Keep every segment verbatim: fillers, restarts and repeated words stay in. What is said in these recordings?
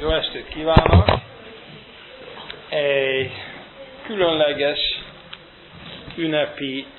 Jó estét kívánok! Egy különleges ünnepi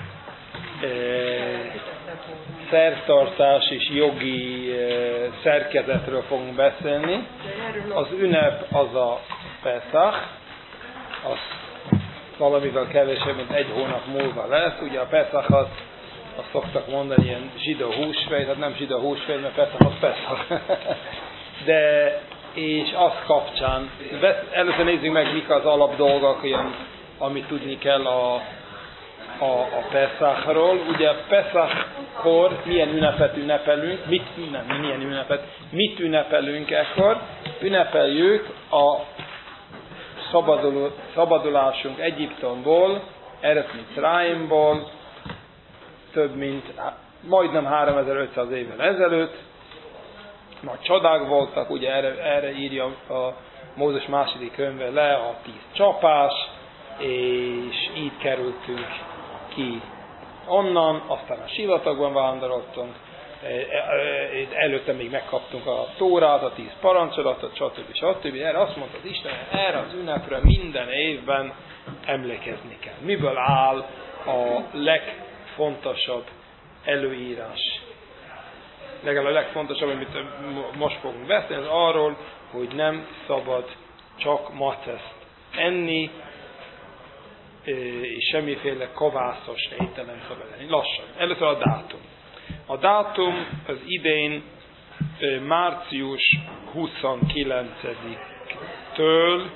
eh, szertartás és jogi eh, szerkezetről fogunk beszélni. Az ünnep az a Pesach, az valamivel kevesebb, mint egy hónap múlva lesz. Ugye a Pesachat, azt szoktak mondani, ilyen zsidó húsvét, hát nem zsidó húsvét, mert Pesach az Pesach. De, és az kapcsán, először nézzük meg, mik az alapdolgok, ilyen, amit tudni kell a, a, a Pesachról. Ugye Pesachkor milyen ünnepet ünnepelünk, mit, nem, milyen ünnepet, mit ünnepelünk ekkor? Ünnepeljük a szabadul, szabadulásunk Egyiptomból, Eretz Mitzrayimból, több mint majdnem háromezer-ötszáz évvel ezelőtt. Nagy csodák voltak, ugye erre, erre írja a Mózes második könyve le a tíz csapás, és így kerültünk ki onnan, aztán a sivatagban vándoroltunk, előtte még megkaptunk a Tórát, a tíz parancsolatot, stb. stb. Erre azt mondta az Isten, erre az ünnepre minden évben emlékezni kell. Miből áll a legfontosabb előírás? Legalább a legfontosabb, amit most fogunk beszélni, az arról, hogy nem szabad csak maceszt enni, és semmiféle kovászos étel nem szabad enni. Lassan. Először a dátum. A dátum az idén március huszonkilencedikétől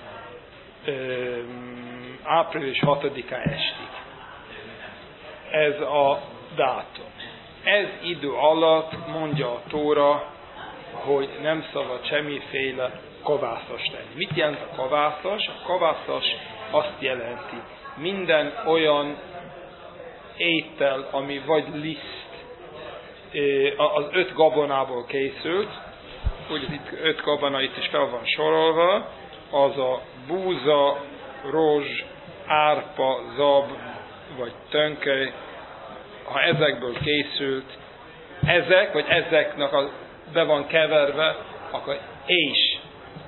április hatodikáig estig. Ez a dátum. Ez idő alatt mondja a Tóra, hogy nem szabad semmiféle kovászos tenni. Mit jelent a kovászos? A kovászos azt jelenti, minden olyan étel, ami vagy liszt, az öt gabonából készült, ugye itt öt gabona itt is fel van sorolva, az a búza, rozs, árpa, zab, vagy tönköly. Ha ezekből készült, ezek, vagy ezeknek a, be van keverve, akkor és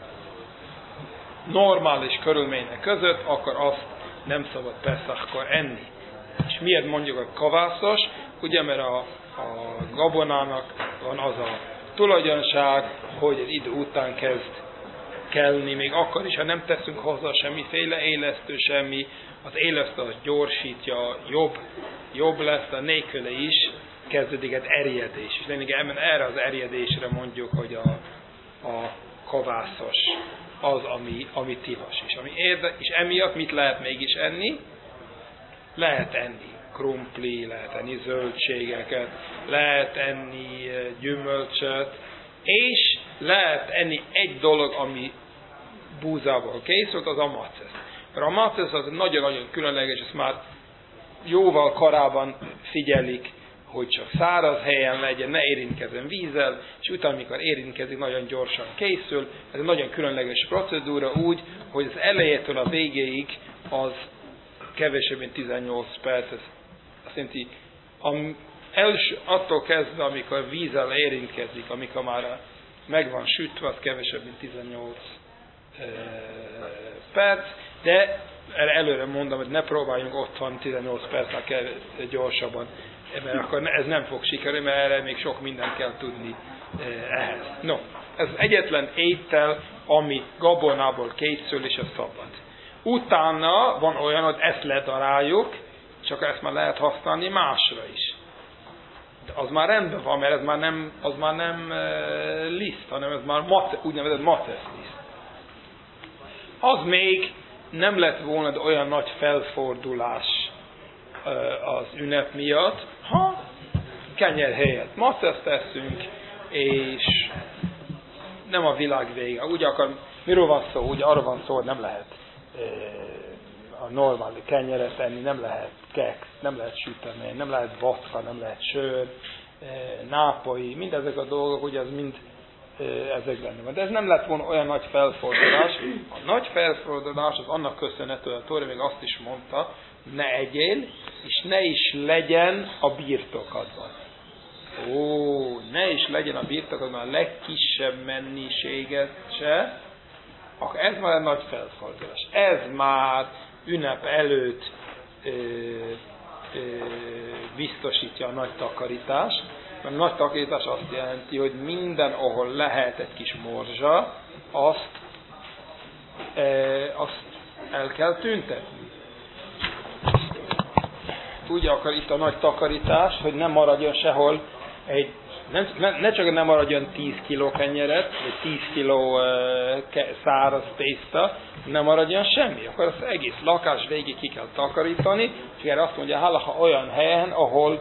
normális körülmények között, akkor azt nem szabad Pesachkor enni. És miért mondjuk a kovászos? Ugye, mert a, a gabonának van az a tulajdonság, hogy egy idő után kezd kelni, még akkor is, ha nem teszünk hozzá semmiféle élesztő, semmi, az élesztő az gyorsítja, jobb, jobb lesz, a nélküle is kezdődik egy erjedés. És lényegében erre az erjedésre mondjuk, hogy a, a kovászos az, ami, ami tilos. És, ami érde, és emiatt mit lehet mégis enni? Lehet enni krumpli, lehet enni zöldségeket, lehet enni gyümölcsöt, és lehet enni egy dolog, ami búzából készült, az a macesz. Mert a macesz az nagyon-nagyon különleges, ezt már jóval korábban figyelik, hogy csak száraz helyen legyen, ne érintkezzen vízzel, és utána, amikor érintkezik, nagyon gyorsan készül. Ez egy nagyon különleges procedúra úgy, hogy az elejétől a végéig az kevesebb, mint tizennyolc perc. Ez azt jelenti, első, attól kezdve, amikor vízzel érintkezik, amikor már meg van sütve, az kevesebb, mint tizennyolc e, perc, de erre előre mondom, hogy ne próbáljunk otthon tizennyolc percnek kell gyorsabban, mert akkor ez nem fog sikerülni, mert erre még sok mindent kell tudni ehhez. No, ez egyetlen étel, ami gabonából készül, és ez szabad. Utána van olyan, hogy ezt ledaráljuk, csak ezt már lehet használni másra is. De az már rendben van, mert ez már nem, az már nem e, liszt, hanem ez már mate, úgynevezett macesz liszt. Az még nem lett volna olyan nagy felfordulás e, az ünnep miatt, ha kenyer helyett maceszt teszünk, és nem a világ vége. Ugye akar, miről van szó? Ugye arra van szó, hogy nem lehet e, a normális kenyeret enni, nem lehet keks, nem lehet sütemény, nem lehet vodka, nem lehet sör, nápoi, mindezek a dolgok, ugye ez mind ezek benne van. De ez nem lett volna olyan nagy felfordulás. A nagy felfordulás az annak köszönhető, hogy a Tóra még azt is mondta, ne egyél, és ne is legyen a birtokadban. ó, ne is legyen a birtokodban a legkisebb mennyiséget se, akkor ez már nagy felszolgálás. Ez már ünnep előtt ö, ö, biztosítja a nagy takarítást, mert a nagy takarítás azt jelenti, hogy minden, ahol lehet egy kis morzsa, azt, ö, azt el kell tüntetni. Úgy akar itt a nagy takarítás, hogy nem maradjon sehol egy, nem, ne csak nem maradjon tíz kiló kenyeret, vagy tíz kiló uh, ke, száraz tészta, nem maradjon semmi. Akkor az egész lakás végig ki kell takarítani, és erre azt mondja, ha olyan helyen, ahol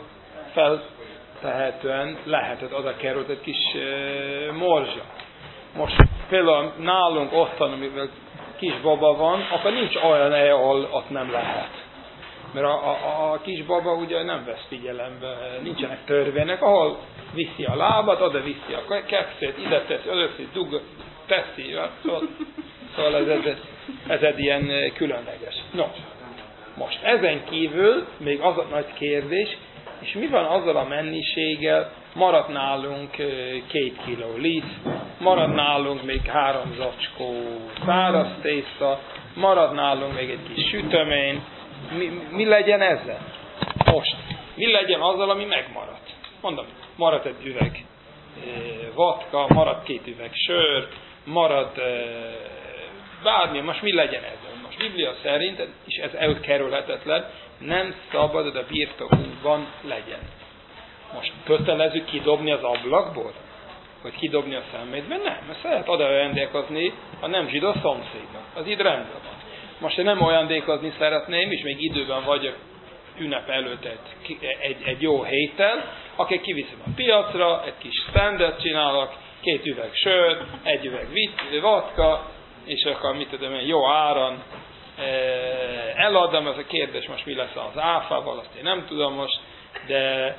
feltehetően lehetett oda került egy kis uh, morzsa. Most például nálunk otthon, amivel kis baba van, akkor nincs olyan hely, ahol ott nem lehet. Mert a, a, a kisbaba ugye nem vesz figyelembe, nincsenek törvények, ahol viszi a lábat, oda viszi a kekszét, ide teszi, oda teszi, dug, teszi, szóval ez, ez, ez egy ilyen különleges. No, most ezen kívül még az a nagy kérdés, és mi van azzal a mennyiséggel, marad nálunk két kiló liszt, marad nálunk még három zacskó száraz tészta, marad nálunk még egy kis sütemény. Mi, mi legyen ezzel? Most. Mi legyen azzal, ami megmaradt? Mondom, marad egy üveg e, vodka, marad két üveg sör, marad e, bármi, most mi legyen ezzel? Most Biblia szerint, és ez elkerülhetetlen, nem szabad, hogy a birtokunkban legyen. Most kötelező kidobni az ablakból? Vagy kidobni a szemétben? Nem, mert lehet oda ajándékozni a nem zsidó szomszédnak. Az itt rendben van. Most én nem ajándékozni szeretném, és még időben vagyok ünnep előtt egy, egy, egy jó héttel, akkor kiviszem a piacra, egy kis standet csinálok, két üveg sör, egy üveg vodka, és akkor mit tudom én, jó áron eladom, ez a kérdés most mi lesz az áfával, azt én nem tudom most, de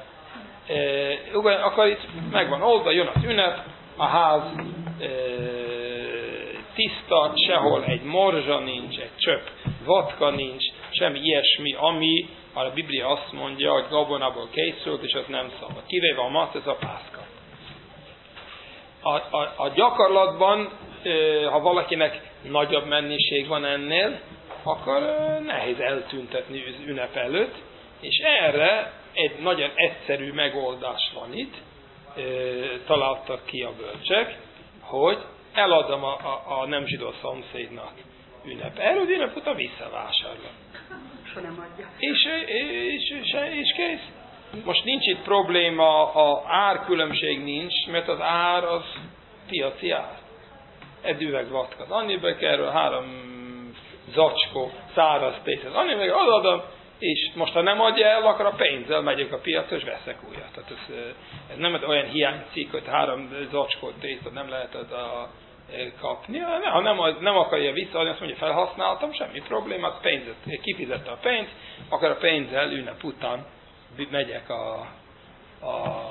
e, akkor itt megvan oldva, jön az ünnep, a ház e, tiszta, sehol egy morzsa nincs, egy csöpp vodka nincs, semmi ilyesmi, ami a Biblia azt mondja, hogy gabonából készült, és az nem szabad. Kivéve a mac, ez a pászka. A, a, a gyakorlatban, ha valakinek nagyobb mennyiség van ennél, akkor nehéz eltüntetni az ünnep előtt, és erre egy nagyon egyszerű megoldás van itt, találtak ki a bölcsek, hogy eladom a, a, a nem zsidó szomszédnak ünnep. Erről ünnep után visszavásárolom. És, és, és, és kész. Most nincs itt probléma, a árkülönbség nincs, mert az ár az piaci ár. Egy üveg vodka, annyibe kerül, három zacskó száraz tészta, annyibe kerül, adadom, és most ha nem adja el, akkor a pénzzel megyek a piacra, és veszek újat. Tehát ez, ez nem olyan hiánycikk, hogy három zacskó tészta nem lehet a kapni. Ha nem, nem akarja visszaadni, azt mondja, felhasználtam, semmi problémát, pénzet, kifizette a pénzt, akkor a pénzzel ünnep után megyek a, a,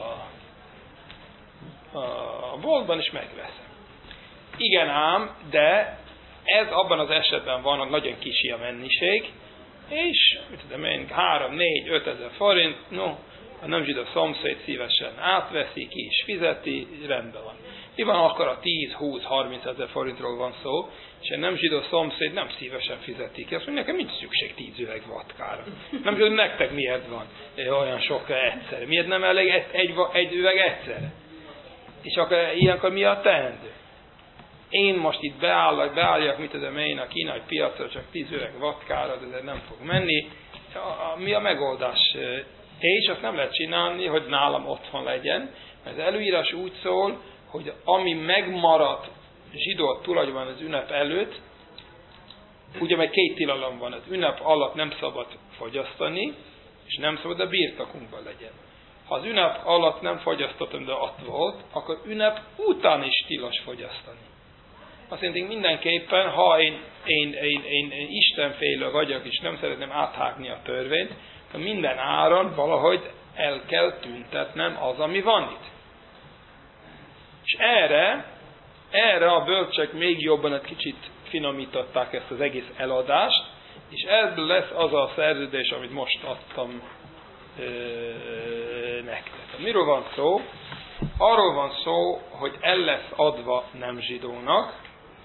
a boltban, és megveszem. Igen ám, de ez abban az esetben van, hogy nagyon kicsi a mennyiség, és mit tudom én, három, négy, öt ezer forint, no, a nem zsidó szomszéd szívesen átveszi, ki is fizeti, rendben van. Mi van akkor a tíz, húsz, harminc ezer forintról van szó, és a nem zsidó szomszéd nem szívesen fizeti ki. Azt mondja, nekem nincs szükség tíz üveg vodkára. Nem tudom, nektek miért van olyan sok egyszerre. Miért nem elég egy, egy, egy üveg egyszerre? És akkor ilyenkor mi a teendő? Én most itt beállak, beálljak, mit tudom én, a kínai piacra csak tíz üveg vodkára, de ez nem fog menni. A, a, mi a megoldás? És azt nem lehet csinálni, hogy nálam otthon legyen, mert az előírás úgy szól, hogy ami megmaradt zsidó tulajdonban az ünnep előtt, ugye meg két tilalom van, az ünnep alatt nem szabad fogyasztani, és nem szabad a birtokunkban legyen. Ha az ünnep alatt nem fogyasztottam, de ott volt, akkor ünnep után is tilos fogyasztani. Azt jelenti, mindenképpen, ha én, én, én, én, én istenfélő vagyok, és nem szeretném áthágni a törvényt, akkor minden áron valahogy el kell tüntetnem az, ami van itt. És erre, erre a bölcsek még jobban egy kicsit finomították ezt az egész eladást, és ebből lesz az a szerződés, amit most adtam nektek. Miről van szó? Arról van szó, hogy el lesz adva nem zsidónak,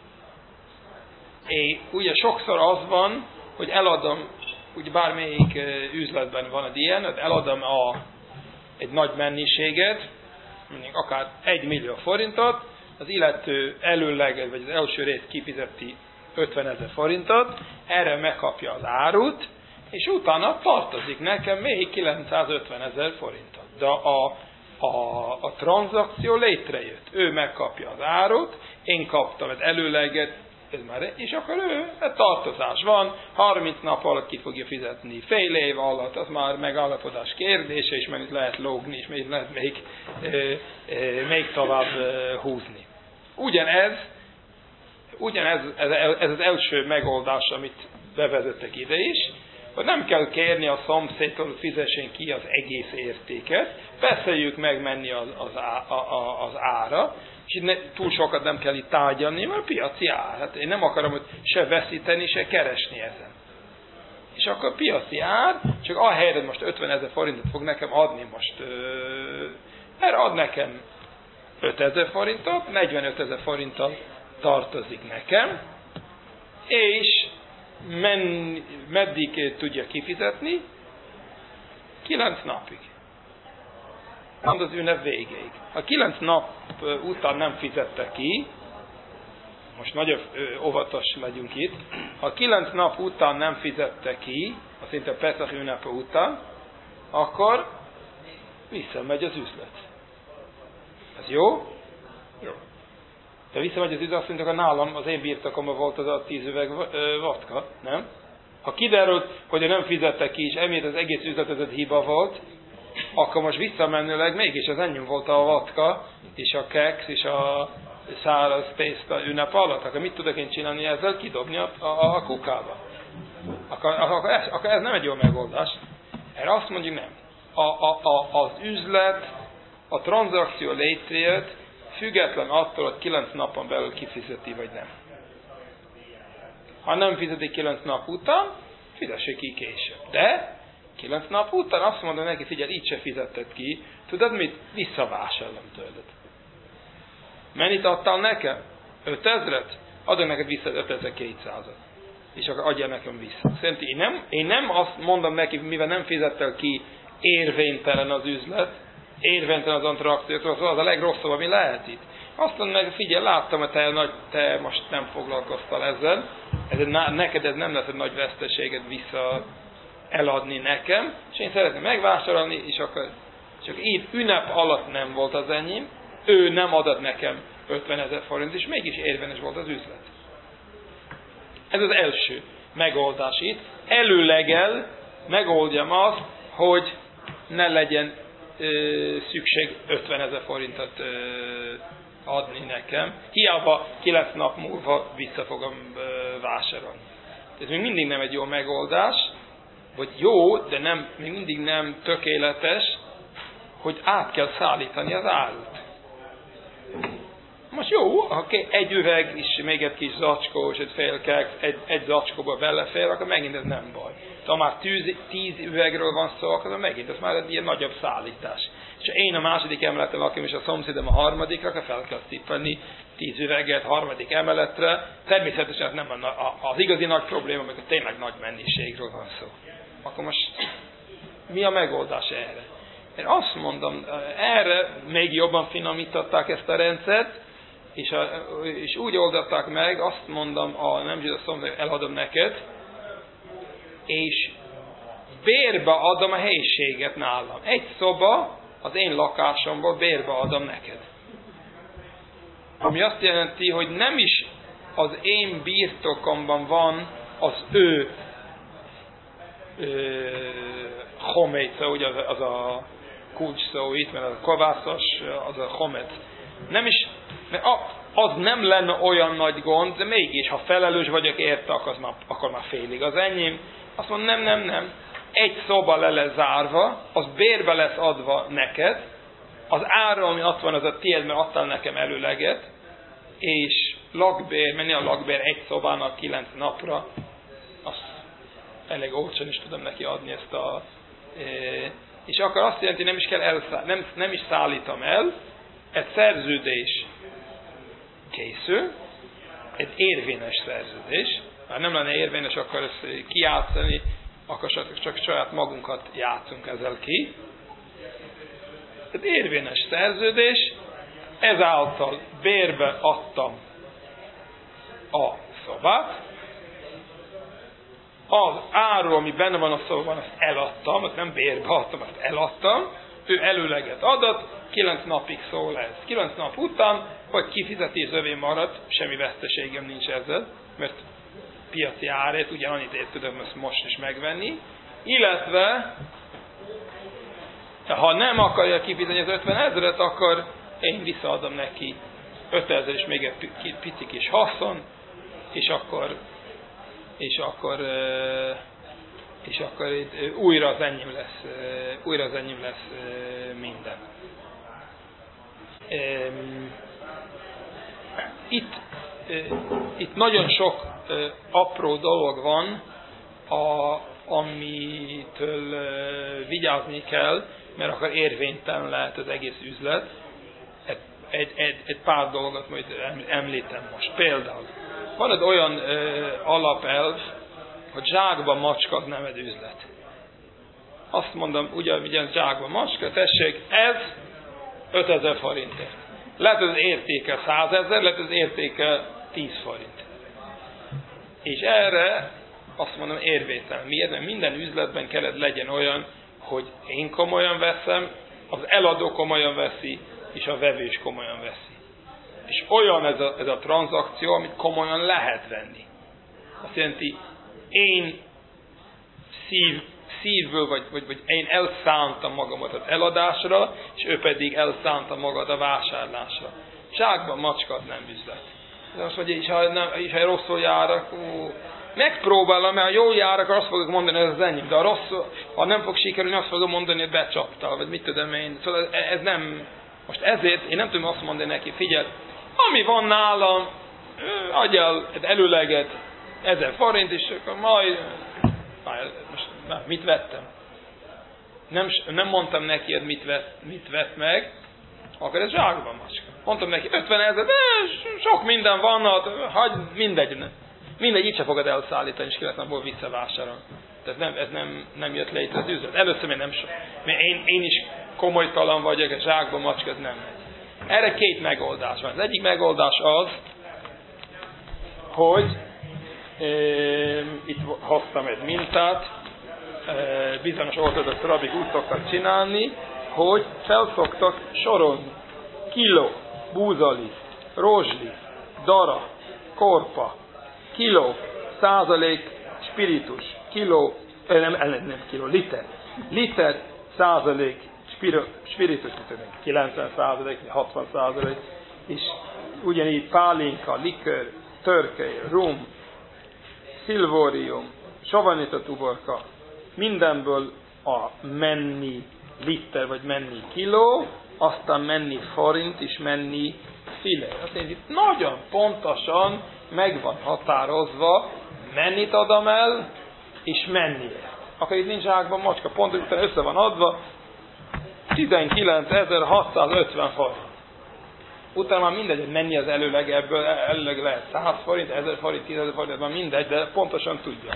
és ugye sokszor az van, hogy eladom, ugye bármelyik üzletben van egy ilyen, hogy eladom a, egy nagy mennyiséget, mondjuk akár egy millió forintot, az illető előleg, vagy az első rét kifizeti ötvenezer forintot, erre megkapja az árut, és utána tartozik nekem még kilencszázötvenezer forintot. De a, a, a tranzakció létrejött. Ő megkapja az árut, én kaptam egy előleget, ez már, és akkor ő, egy tartozás van, harminc nap alatt ki fogja fizetni, fél év alatt, az már megállapodás kérdése, és meg lehet lógni, és még lehet még, euh, euh, még tovább euh, húzni. Ugyanez, ugyanez ez, ez az első megoldás, amit bevezettek ide is, hogy nem kell kérni a szomszédtól, hogy fizessen ki az egész értéket, beszéljük meg menni az, az, á, a, a, az ára, és ne, túl sokat nem kell itt tárgyalni, mert a piaci ár. Hát én nem akarom hogy se veszíteni, se keresni ezen. És akkor piaci ár, csak ahelyett, hogy most ötvenezer forintot fog nekem adni most, mert ad nekem ötezer forintot, negyvenötezer forinttal tartozik nekem, és men, meddig tudja kifizetni? Kilenc napig. Mond az ünnep végéig. Ha kilenc nap után nem fizette ki, most nagyon óvatos legyünk itt, ha kilenc nap után nem fizette ki, azt mint a Pesach ünnepe után, akkor visszamegy az üzlet. Ez jó? Jó. De visszamegy az üzlet, azt mondjuk, hogy nálam, az én birtokomban volt az a tíz üveg vodka, nem? Ha kiderült, hogy nem fizette ki, és emiatt az egész üzletezett hiba volt, akkor most visszamenőleg mégis az enyém volt a vodka, és a keks, és a száraz tészta ünnep alatt. Akkor mit tudok én csinálni ezzel? Kidobni a, a, a kukába. Akkor, akkor, ez, akkor ez nem egy jó megoldás. Erre azt mondjuk nem. A, a, a, az üzlet, a tranzakció létrejött, független attól, hogy kilenc napon belül kifizeti, vagy nem. Ha nem fizeti kilenc nap után, fizesse ki később. De kilenc nap után azt mondom neki, figyelj, így se fizetted ki, tudod mit? Visszavásárolom tőled. Mennyit adtál nekem? ötezret? Adok neked vissza ötezer-kétszázat. És akkor adja nekem vissza. Szerintem én nem, én nem azt mondom neki, mivel nem fizettel ki, érvénytelen az üzlet, érvénytelen az tranzakciót, az a legrosszabb, ami lehet itt. Azt mondom meg, figyelj, láttam, hogy te, nagy, te most nem foglalkoztál ezzel, ez egy, neked ez nem lesz egy nagy veszteséged vissza eladni nekem, és én szeretném megvásárolni, és akkor csak így ünnep alatt nem volt az enyém, ő nem adott nekem ötvenezer forint, és mégis érvényes volt az üzlet. Ez az első megoldás itt. Előlegel megoldjam azt, hogy ne legyen ö, szükség ötvenezer forintot ö, adni nekem. Hiába kilenc nap múlva vissza fogom ö, vásárolni. Ez még mindig nem egy jó megoldás, vagy jó, de nem, még mindig nem tökéletes, hogy át kell szállítani az árut. Most jó, ha egy üveg és még egy kis zacskó, és egy fél keks, egy, egy zacskóba belefér, akkor megint ez nem baj. Ha már tíz, tíz üvegről van szó, akkor megint ez már egy ilyen nagyobb szállítás. És ha én a második emeleten lakom, és a szomszédom a harmadikra, akkor fel kell tippelni tíz üveget harmadik emeletre. Természetesen nem az igazi nagy probléma, amikor tényleg nagy mennyiségről van szó. Akkor most mi a megoldás erre? Én azt mondom, erre még jobban finomították ezt a rendszert, és, a, és úgy oldották meg, azt mondom, a nem zsidó szomszéd, eladom neked, és bérbe adom a helyiséget nálam. Egy szoba az én lakásomból bérbe adom neked. Ami azt jelenti, hogy nem is az én birtokomban van az ő homéca, ugye az, az a kulcs szó itt, mert az a kovászos, az a homet. Nem is, mert az nem lenne olyan nagy gond, de mégis, ha felelős vagyok érte, akkor, már, akkor már félig az enyém. Azt mondom, nem, nem, nem. Egy szoba le lesz zárva, az bérbe lesz adva neked, az ára, ami ott van, az a tiéd, mert adtál nekem előleget, és lakbér, menni a lakbér egy szobának kilenc napra, azt elég olcsón is tudom neki adni ezt a, és akkor azt jelenti, nem is kell elszáll, nem, nem is szállítom el, egy szerződés készül, egy érvényes szerződés, ha nem lenne érvényes, akkor ezt kijátszani, akkor csak saját magunkat játszunk ezzel ki. Egy érvényes szerződés, ezáltal bérbe adtam a szobát, az áru, ami benne van a szobában, azt eladtam, azt nem bérbe adtam, azt eladtam, ő előleget adott, kilenc napig szól ez. Kilenc nap után, hogy kifizeti, az övé marad, semmi veszteségem nincs ezzel, mert piaci árét, ugyanannyit ért tudom ezt most is megvenni, illetve ha nem akarja kifizetni az ötven ezeret, akkor én visszaadom neki ötezer és még egy pici kis haszon, és akkor és akkor és akkor újra az enyém lesz, újra az enyém lesz minden. Itt, itt nagyon sok apró dolog van, a, amitől vigyázni kell, mert akkor érvénytelen lehet az egész üzlet. Egy, egy, egy, egy pár dolgot majd említem most. Például van egy olyan ö, alapelv, hogy zsákba macska az nem egy üzlet. Azt mondom, ugyan zsákba macska, tessék, ez ötezer forintért. Lehet az értéke százezer, lehet az értéke tíz forint. És erre azt mondom érvénytelen. Miért? Mert minden üzletben kellett legyen olyan, hogy én komolyan veszem, az eladó komolyan veszi, és a vevő is komolyan veszi. És olyan ez a, ez a tranzakció, amit komolyan lehet venni. Azt jelenti, én szív, szívből, vagy, vagy, vagy én elszántam magamat az eladásra, és ő pedig elszánta magad a vásárlásra. Zsákban macska az nem üzlet. De azt mondja, és ha, nem, és ha rosszul járak, ú, megpróbálom, mert ha jól járak, azt fogok mondani, ez az enyém. De ha, rosszul, ha nem fog sikerülni, azt fogom mondani, hogy becsaptál, vagy mit tudom én. Szóval ez nem... Most ezért én nem tudom azt mondani neki, figyelj, ami van nálam, adjál egy előleget, ezer forint, és akkor majd, most na, mit vettem? Nem, nem mondtam neki, hogy mit vett, mit vett meg, akkor ez zsákban macska. Mondtam neki, ötven ezer, de sok minden van, hagy, mindegy, mindegy, így se fogod elszállítani, és ki lesz abból visszavásárolni. Tehát nem, ez nem, nem jött létre az üzlet. Először még nem sok. Mert én, én is komolytalan vagyok, a zsákban macska, ez nem megy. Erre két megoldás van. Az egyik megoldás az, hogy e, itt hoztam egy mintát, e, bizonyos ortodox rabik úgy szoktak csinálni, hogy felszoktak sorolni kiló, búzaliszt, rozsliszt, dara, korpa, kiló, százalék spiritus, kiló, nem, nem, nem kiló, liter, liter, százalék spiritus, kilencven százalék, hatvan százalék, és ugyanígy pálinka, likör, törkely, rum, szilvórium, savanított uborka, mindenből a mennyi liter, vagy mennyi kiló, aztán mennyi forint, és mennyi filé. Azért itt nagyon pontosan meg van határozva, mennyit adom el, és mennyiért. Akkor itt nincs zsákban macska, pont utána össze van adva, tizenkilencezer-hatszázötven forint. Utána már mindegy, hogy mennyi az előleg ebből, előleg lehet száz forint, ezer forint, tízezer forint, már mindegy, de pontosan tudja.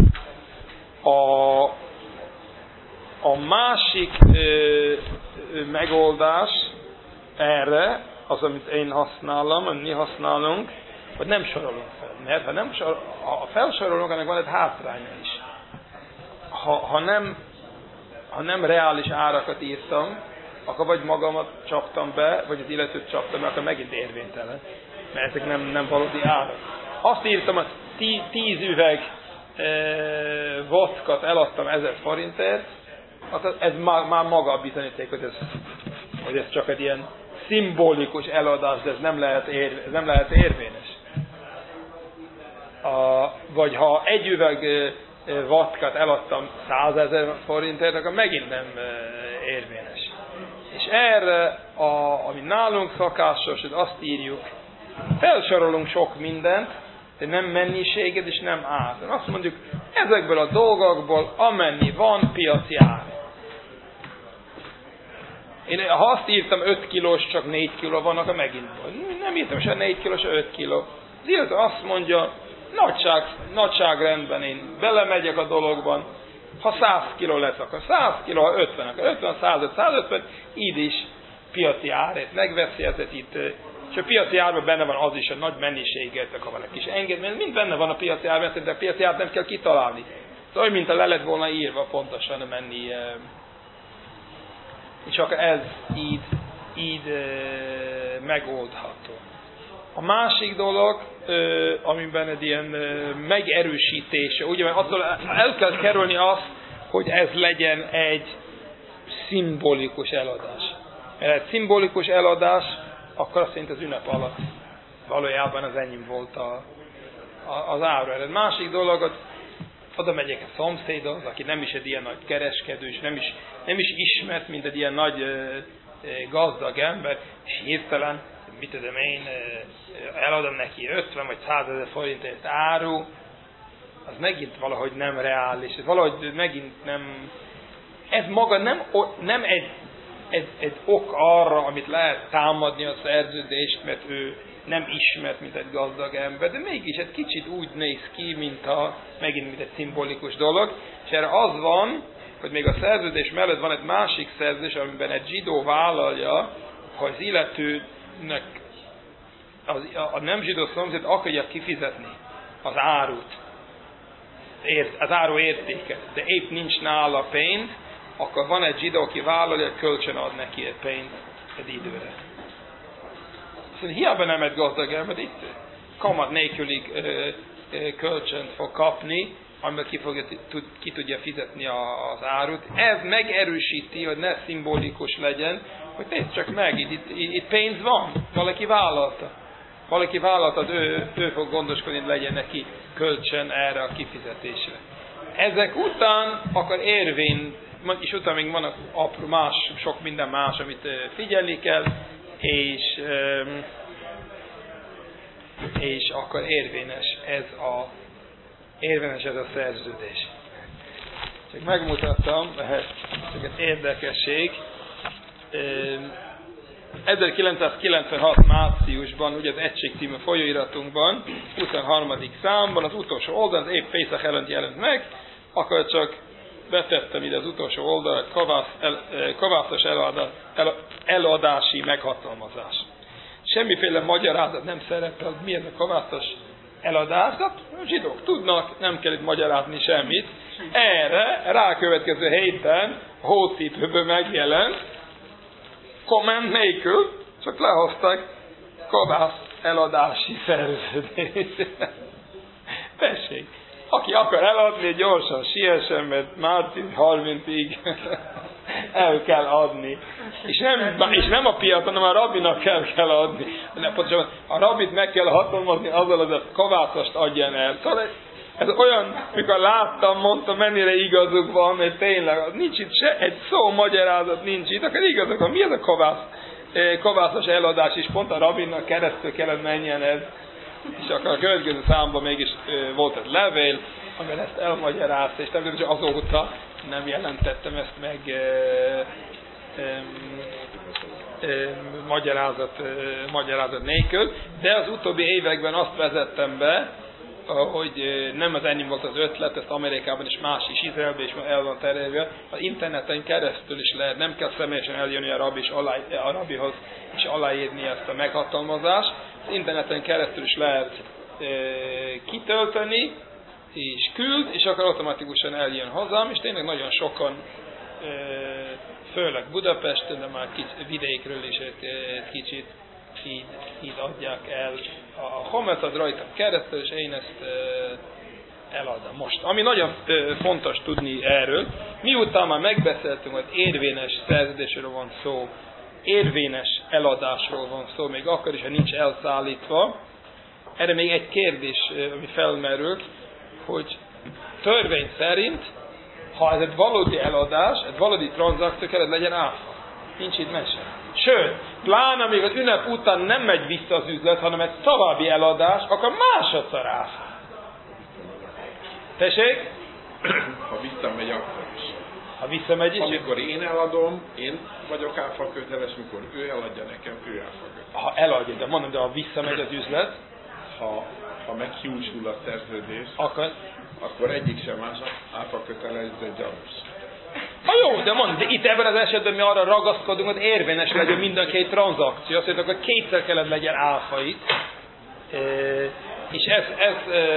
A, a másik ö, ö, megoldás erre, az, amit én használom, amit mi használunk, hogy nem sorolunk fel. Mert ha, nem sor, ha felsorolunk, annak van egy hátránya is. Ha, ha, nem, ha nem reális árakat írtam, akkor vagy magamat csaptam be, vagy az illetőt csaptam be, akkor megint érvénytelen. Mert ezek nem, nem valódi árak. Azt írtam, hogy tí, tíz üveg e, vodkat eladtam ezer forintért, ez már, már maga a bizonyíték, hogy ez, hogy ez csak egy ilyen szimbolikus eladás, de ez nem lehet, ér, ez nem lehet érvényes. A, vagy ha egy üveg e, vodkát eladtam százezer forintért, akkor megint nem e, érvényes. És erre, a, ami nálunk szokásos, hogy azt írjuk, felsorolunk sok mindent, de nem mennyiséget és nem ár. Azt mondjuk, ezekből a dolgokból amennyi van, piaci ár. Én ha azt írtam öt kilós, csak négy kiló van, akkor megint nem írtam se négy kiló, se öt kiló. Az illető azt mondja, nagyság, nagyságrendben én belemegyek a dologban, ha száz kiló lesz, akkor száz kiló, ha ötven, akkor ötven, százöt, százötven, így is piaci árét megveszi, ezért itt, és a piaci árban benne van az is, a nagy mennyiséget, akkor van egy kis engedmény, mind benne van a piaci árban, de a piaci árt nem kell kitalálni. Szóval olyan, mint a le lett volna írva pontosan menni, és akkor ez így, így megoldható. A másik dolog, amiben egy ilyen megerősítése, ugye, mert attól el kell kerülni azt, hogy ez legyen egy szimbolikus eladás. Mert egy szimbolikus eladás, akkor azt szerint az ünnep alatt valójában az enyém volt a, a, az áru. Egy másik dolog, hogy oda megyek a szomszédhoz, aki nem is egy ilyen nagy kereskedő, és nem is, nem is ismert, mint egy ilyen nagy gazdag ember, és hirtelen, mit tudom én, eladom neki ötven vagy százezer forintért áru, az megint valahogy nem reális, ez valahogy megint nem, ez maga nem, nem egy, egy, egy ok arra, amit lehet támadni a szerződést, mert ő nem ismert, mint egy gazdag ember, de mégis egy kicsit úgy néz ki, mint a, megint mint egy szimbolikus dolog, és erre az van, hogy még a szerződés mellett van egy másik szerződés, amiben egy zsidó vállalja, hogy az illetőnek az, a, a nem zsidó szomszéd akarja kifizetni az árut, ért, az áru értéket, de épp nincs nála pénz, akkor van egy zsidó, aki vállalja, hogy kölcsön ad neki egy pénzt egy időre. Szóval hiába nem egy gazdag ember, itt kamat nélkülig kölcsönt fog kapni, amivel ki, fogja, tud, ki tudja fizetni a, az árut. Ez megerősíti, hogy ne szimbolikus legyen, hogy nézd csak meg, itt, itt, itt pénz van, valaki vállalta. Valaki vállalta, ő, ő fog gondoskodni, hogy legyen neki kölcsön erre a kifizetésre. Ezek után akkor érvény, és utána még vannak apró más, sok minden más, amit figyelni kell, és, és akkor érvényes ez a, érvényes ez a szerződés. Csak megmutattam, csak egy érdekesség. ezerkilencszázkilencvenhat márciusban, ugye az Egység című folyóiratunkban, huszonharmadik számban, az utolsó oldalon, az épp Pészak előtt jelent meg, akkor csak betettem ide az utolsó oldalra, kavász, el, kavászos eladá, el, eladási meghatalmazás. Semmiféle magyarázat nem szerepel, mi ez a kavászos eladás, a zsidók tudnak, nem kell itt magyarázni semmit. Erre rákövetkező héten a hócipőből megjelent, komment nélkül, csak lehozták kavász eladási szerződést. Tessék, aki akar eladni, gyorsan siessen, mert március harmincadikáig el kell adni. És nem, és nem a piacon, hanem a rabinak kell, kell adni. De pontosan a rabit meg kell hatalmazni azzal, hogy a kavászost adjan el. Szóval ez olyan, mikor láttam, mondtam, mennyire igazuk van, mert tényleg nincs itt se, egy szó magyarázat nincs itt, akkor igazuk van. Mi ez a kavász, kavászos eladás, és pont a rabinnak keresztül kellett menjen ez. És akkor a következő számban mégis volt egy levél, amivel ezt elmagyarázta, és természetesen azóta nem jelentettem ezt meg e, e, e, magyarázat, e, magyarázat nélkül, de az utóbbi években azt vezettem be, hogy nem az enyém volt az ötlet, ezt Amerikában és más is, Izraelben is el van terjedve, az interneten keresztül is lehet, nem kell személyesen eljönni a, rabi és alá, a rabihoz és aláírni ezt a meghatalmazást, az interneten keresztül is lehet e, kitölteni, és küld, és akkor automatikusan eljön hozzám, és tényleg nagyon sokan, e, főleg Budapesten, de már kicsit, vidékről is egy, egy kicsit így, így adják el. A Homet ad rajtam keresztül, és én ezt e, eladom. Most, ami nagyon e, fontos tudni erről, miután már megbeszéltünk, hogy érvényes szerződésről van szó, érvényes eladásról van szó, még akkor is, ha nincs elszállítva, erre még egy kérdés, ami felmerül, hogy törvény szerint, ha ez egy valódi eladás, egy valódi tranzakció kell, legyen áfa. Nincs itt mese. Sőt, pláne még az ünnep után nem megy vissza az üzlet, hanem egy további eladás, akkor másodszor áfa. Tessék? Ha visszamegy, akkor is. Ha visszamegy is? Amikor én eladom, én vagyok áfa köteles, mikor ő eladja nekem, ő áfa köteles. Ha eladja, de mondom, de ha visszamegy az üzlet, ha, ha meghiúsul a szerződés, akkor, akkor egyik sem más áfa köteles, de gyanús. ha jó, de mondd, de itt ebben az esetben mi arra ragaszkodunk, hogy érvényes legyen mind a két tranzakció, azt mondjuk, akkor kétszer kellett legyen áfa itt. E, és ez, ez, e,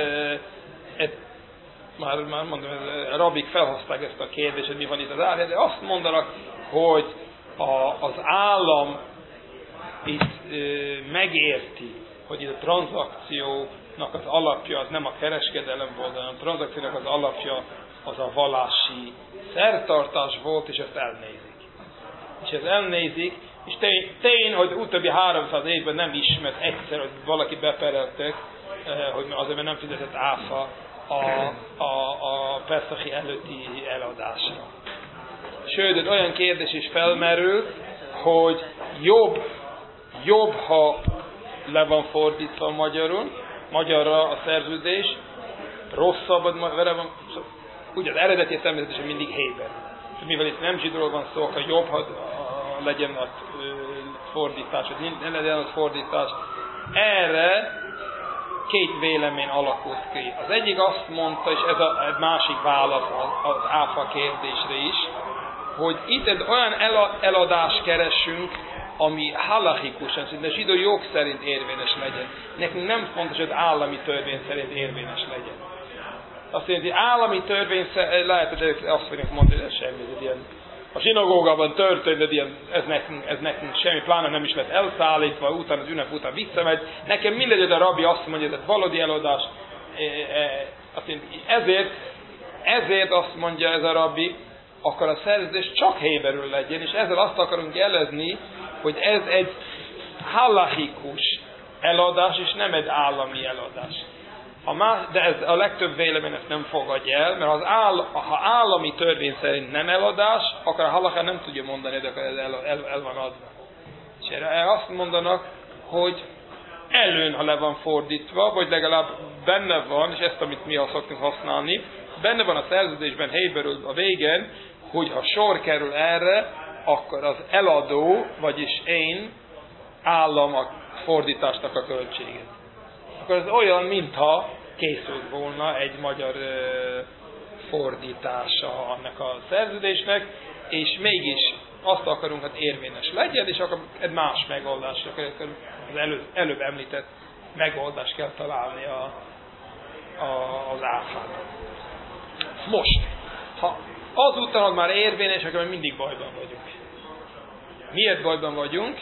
ez már, már mondom, a rabik felhozták ezt a kérdést, hogy mi van itt az árja, de azt mondanak, hogy a, az állam itt e, megérti, hogy itt a tranzakciónak az alapja az nem a kereskedelem volt, hanem a tranzakciónak az alapja az a vallási szertartás volt, és ezt elnézik. És ezt elnézik, és tény, tény hogy utóbbi háromszáz évben nem ismert egyszer, hogy valaki bepereltek, hogy azért nem fizetett áfa a, a, a Peszachi előtti eladásra. Sőt, olyan kérdés is felmerül, hogy jobb, jobb, ha le van fordítva magyarul, magyarra a szerződés, rosszabb, vele van, ugye az eredeti természetesen mindig héber. Mivel itt nem zsidóról van szó, akkor jobb, ha legyen a fordítás, vagy ne legyen a fordítás. Erre két vélemény alakult ki. Az egyik azt mondta, és ez a egy másik válasz az áfa kérdésre is, hogy itt egy olyan eladást keresünk, ami halachikusan, szinte zsidó jog szerint érvényes legyen. Nekünk nem fontos, hogy állami törvény szerint érvényes legyen. Azt jelenti, hogy állami törvény szerint, lehet, hogy azt fogjuk mondani, hogy ez semmi, hogy ilyen, a zsinagógában történt, de ilyen, ez, nekünk, ez nekünk semmi, pláne nem is lett elszállítva, utána az ünnep után visszamegy. Nekem mindegy, hogy a rabbi azt mondja, hogy ez valódi eladás. Azt jelenti, ezért, ezért azt mondja ez a rabbi, akkor a szerződés csak héberül legyen, és ezzel azt akarunk jelezni, hogy ez egy halachikus eladás, és nem egy állami eladás. A más, de ez a legtöbb vélemény ezt nem fogadja el, mert az áll, ha állami törvény szerint nem eladás, akkor a halacha nem tudja mondani, de akkor ez el, el, el van adva. És erre azt mondanak, hogy előn, ha le van fordítva, vagy legalább benne van, és ezt, amit mi szoktunk használni, benne van a szerződésben héberül a végén, hogy ha sor kerül erre, akkor az eladó, vagyis én állom a fordításnak a költséget. Akkor ez olyan, mintha készült volna egy magyar ö, fordítása annak a szerződésnek, és mégis azt akarunk, hogy érvényes legyen, és akkor egy más megoldásra, az elő, előbb említett megoldást kell találni a, a, az áfában. Most, ha azután már érvényes, akkor mindig bajban vagyunk. Miért bajban vagyunk?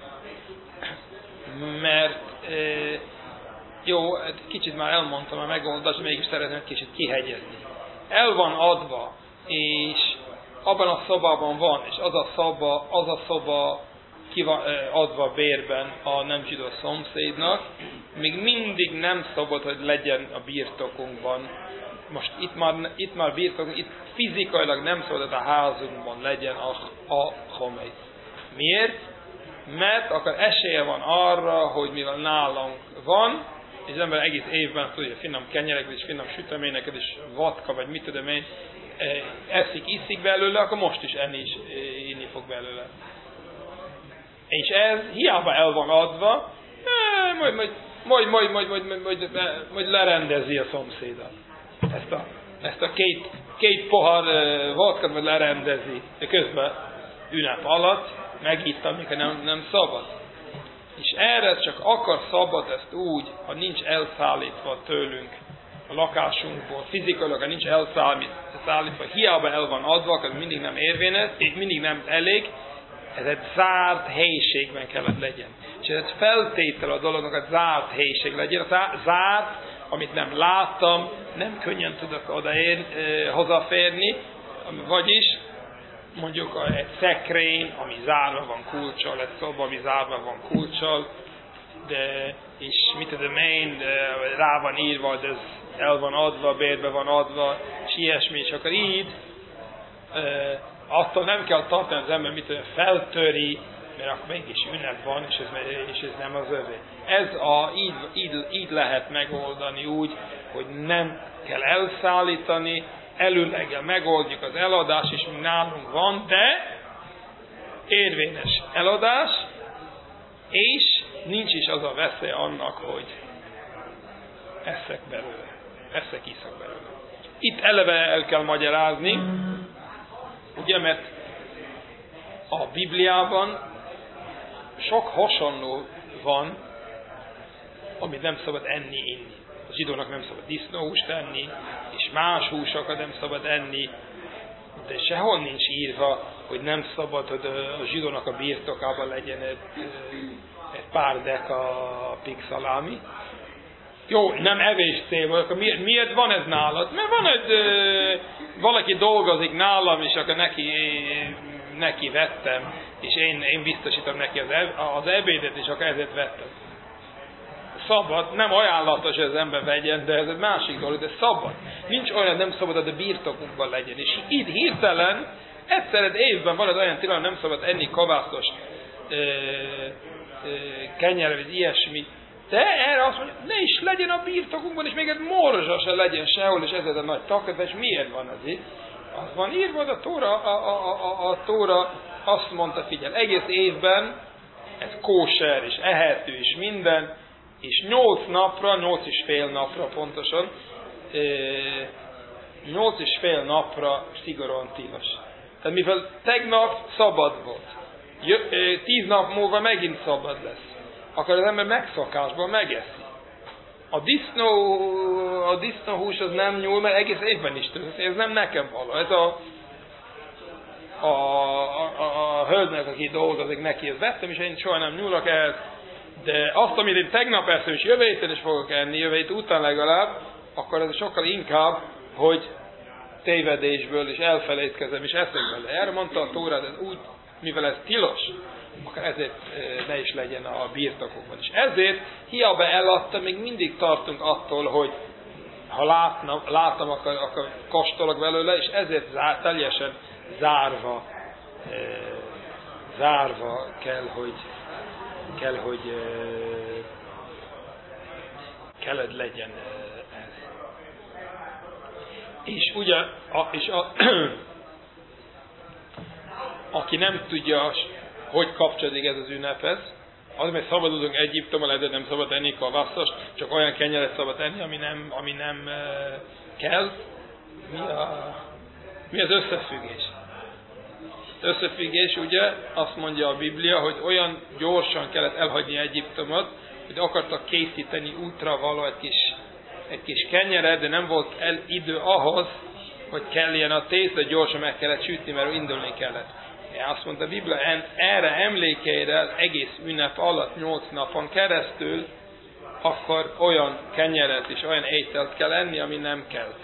Mert e, jó, kicsit már elmondtam a megoldást, mégis szeretném kicsit kihegyezni. El van adva, és abban a szobában van, és az a szoba, az a szoba ki van adva bérben a nem zsidó szomszédnak, még mindig nem szabad, hogy legyen a birtokunkban. Most itt már, itt már birtokunk, itt fizikailag nem szabad, hogy a házunkban legyen a, a homész. Miért? Mert akkor esélye van arra, hogy mivel nálunk van, és az ember egész évben tudja, finom kenyereket és finom süteményeket és vatka, vagy mit tudom én, eszik, iszik belőle, akkor most is enni is inni fog belőle. És ez hiába el van adva, majd, majd, majd, majd, majd, majd, majd, majd, majd lerendezi a szomszédat. Ezt a, ezt a két, két pohar vodkát majd lerendezi, de közben ünnep alatt megittam, mikor nem, nem szabad. És erre csak akar szabad ezt úgy, ha nincs elszállítva tőlünk a lakásunkból, fizikailag, ha nincs elszállítva, hiába el van adva, akkor mindig nem érvényes, és mindig nem elég, ez egy zárt helyiségben kellett legyen. És ez egy feltétel a dolognak, hogy zárt helyiség legyen. A zárt, amit nem láttam, nem könnyen tudok oda ér, eh, hozzáférni, vagyis mondjuk egy szekrény, ami zárva van kulccsal, egy szoba, ami zárva van kulccsal, de, és mit tudom én, rá van írva, de ez el van adva, bérbe van adva, és ilyesmi, és akkor így, e, attól nem kell tartani az ember, mit tudom, feltöri, mert akkor mégis ünnep van, és ez, és ez nem az övé. Ez a, így, így, így lehet megoldani úgy, hogy nem kell elszállítani, előleggel megoldjuk az eladást, és mi nálunk van, de érvényes eladás, és nincs is az a veszély annak, hogy eszek belőle, eszek iszak belőle. Itt eleve el kell magyarázni, ugye, mert a Bibliában sok hasonló van, amit nem szabad enni, inni. A zsidónak nem szabad disznóhúst enni, és más húsokat nem szabad enni, de sehol nincs írva, hogy nem szabad, hogy a zsidónak a birtokában legyen egy, egy pár deka pig-szalámi. Jó, nem evés célból, akkor miért, miért van ez nálad? Mert van egy, valaki dolgozik nálam, és akkor neki, neki vettem, és én, én biztosítom neki az, ev, az ebédet, és akkor ezért vettem. Szabad, nem ajánlatos, hogy az ember vegyen, de ez egy másik dolog, de szabad. Nincs olyan, nem szabad, hogy a birtokunkban legyen. És így hirtelen, egyszer egy évben van az olyan tilalom, nem szabad enni kavászos kenyerre, vagy ilyesmi. De erre azt mondja, ne is legyen a birtokunkban, és még egy morzsa se legyen sehol, és ez a nagy takadás. Miért van ez itt? Az van írva, a Tóra, a, a, a, a Tóra azt mondta, figyel, egész évben ez kóser, és ehető, és minden, és nyolc napra, nyolc és fél napra pontosan, nyolc és fél napra szigorúan tilos. Tehát mivel tegnap szabad volt, tíz nap múlva megint szabad lesz, akkor az ember megszokásban megeszi. A disznó, a disznóhús az nem nyúl, mert egész évben is tőle. Ez nem nekem való. Ez a, a, a, a hölgynek, aki dolgozik, neki ezt vettem, és én soha nem nyúlok ehhez. De azt, amit én tegnap eszem, és jövő héten is fogok enni, jövő hét után legalább, akkor ez sokkal inkább, hogy tévedésből is elfelejtkezem, és eszek bele. Erre mondta a Tóra, ez úgy, mivel ez tilos, akkor ezért ne is legyen a birtokokban. És ezért hiába eladta, még mindig tartunk attól, hogy ha látna, látom, akkor, akkor kóstolok belőle, és ezért zár, teljesen zárva, e, zárva kell, hogy kell, hogy e, kellett legyen ez. És ugye, a, és a, aki nem tudja, hogy kapcsolódik ez az ünnephez, az, mert szabadulunk Egyiptomban, ezért nem szabad enni kavászast, csak olyan kenyeret szabad enni, ami nem, ami nem uh, kell. Mi, a, mi az összefüggés? Az összefüggés, ugye, azt mondja a Biblia, hogy olyan gyorsan kellett elhagyni Egyiptomot, hogy akartak készíteni útra való egy kis, egy kis kenyeret, de nem volt el idő ahhoz, hogy kelljen a tészta, gyorsan meg kellett sütni, mert indulni kellett. Azt mondta a Biblia, erre emlékeire egész ünnep alatt nyolc napon keresztül, akkor olyan kenyeret és olyan ételt kell enni, ami nem kelt.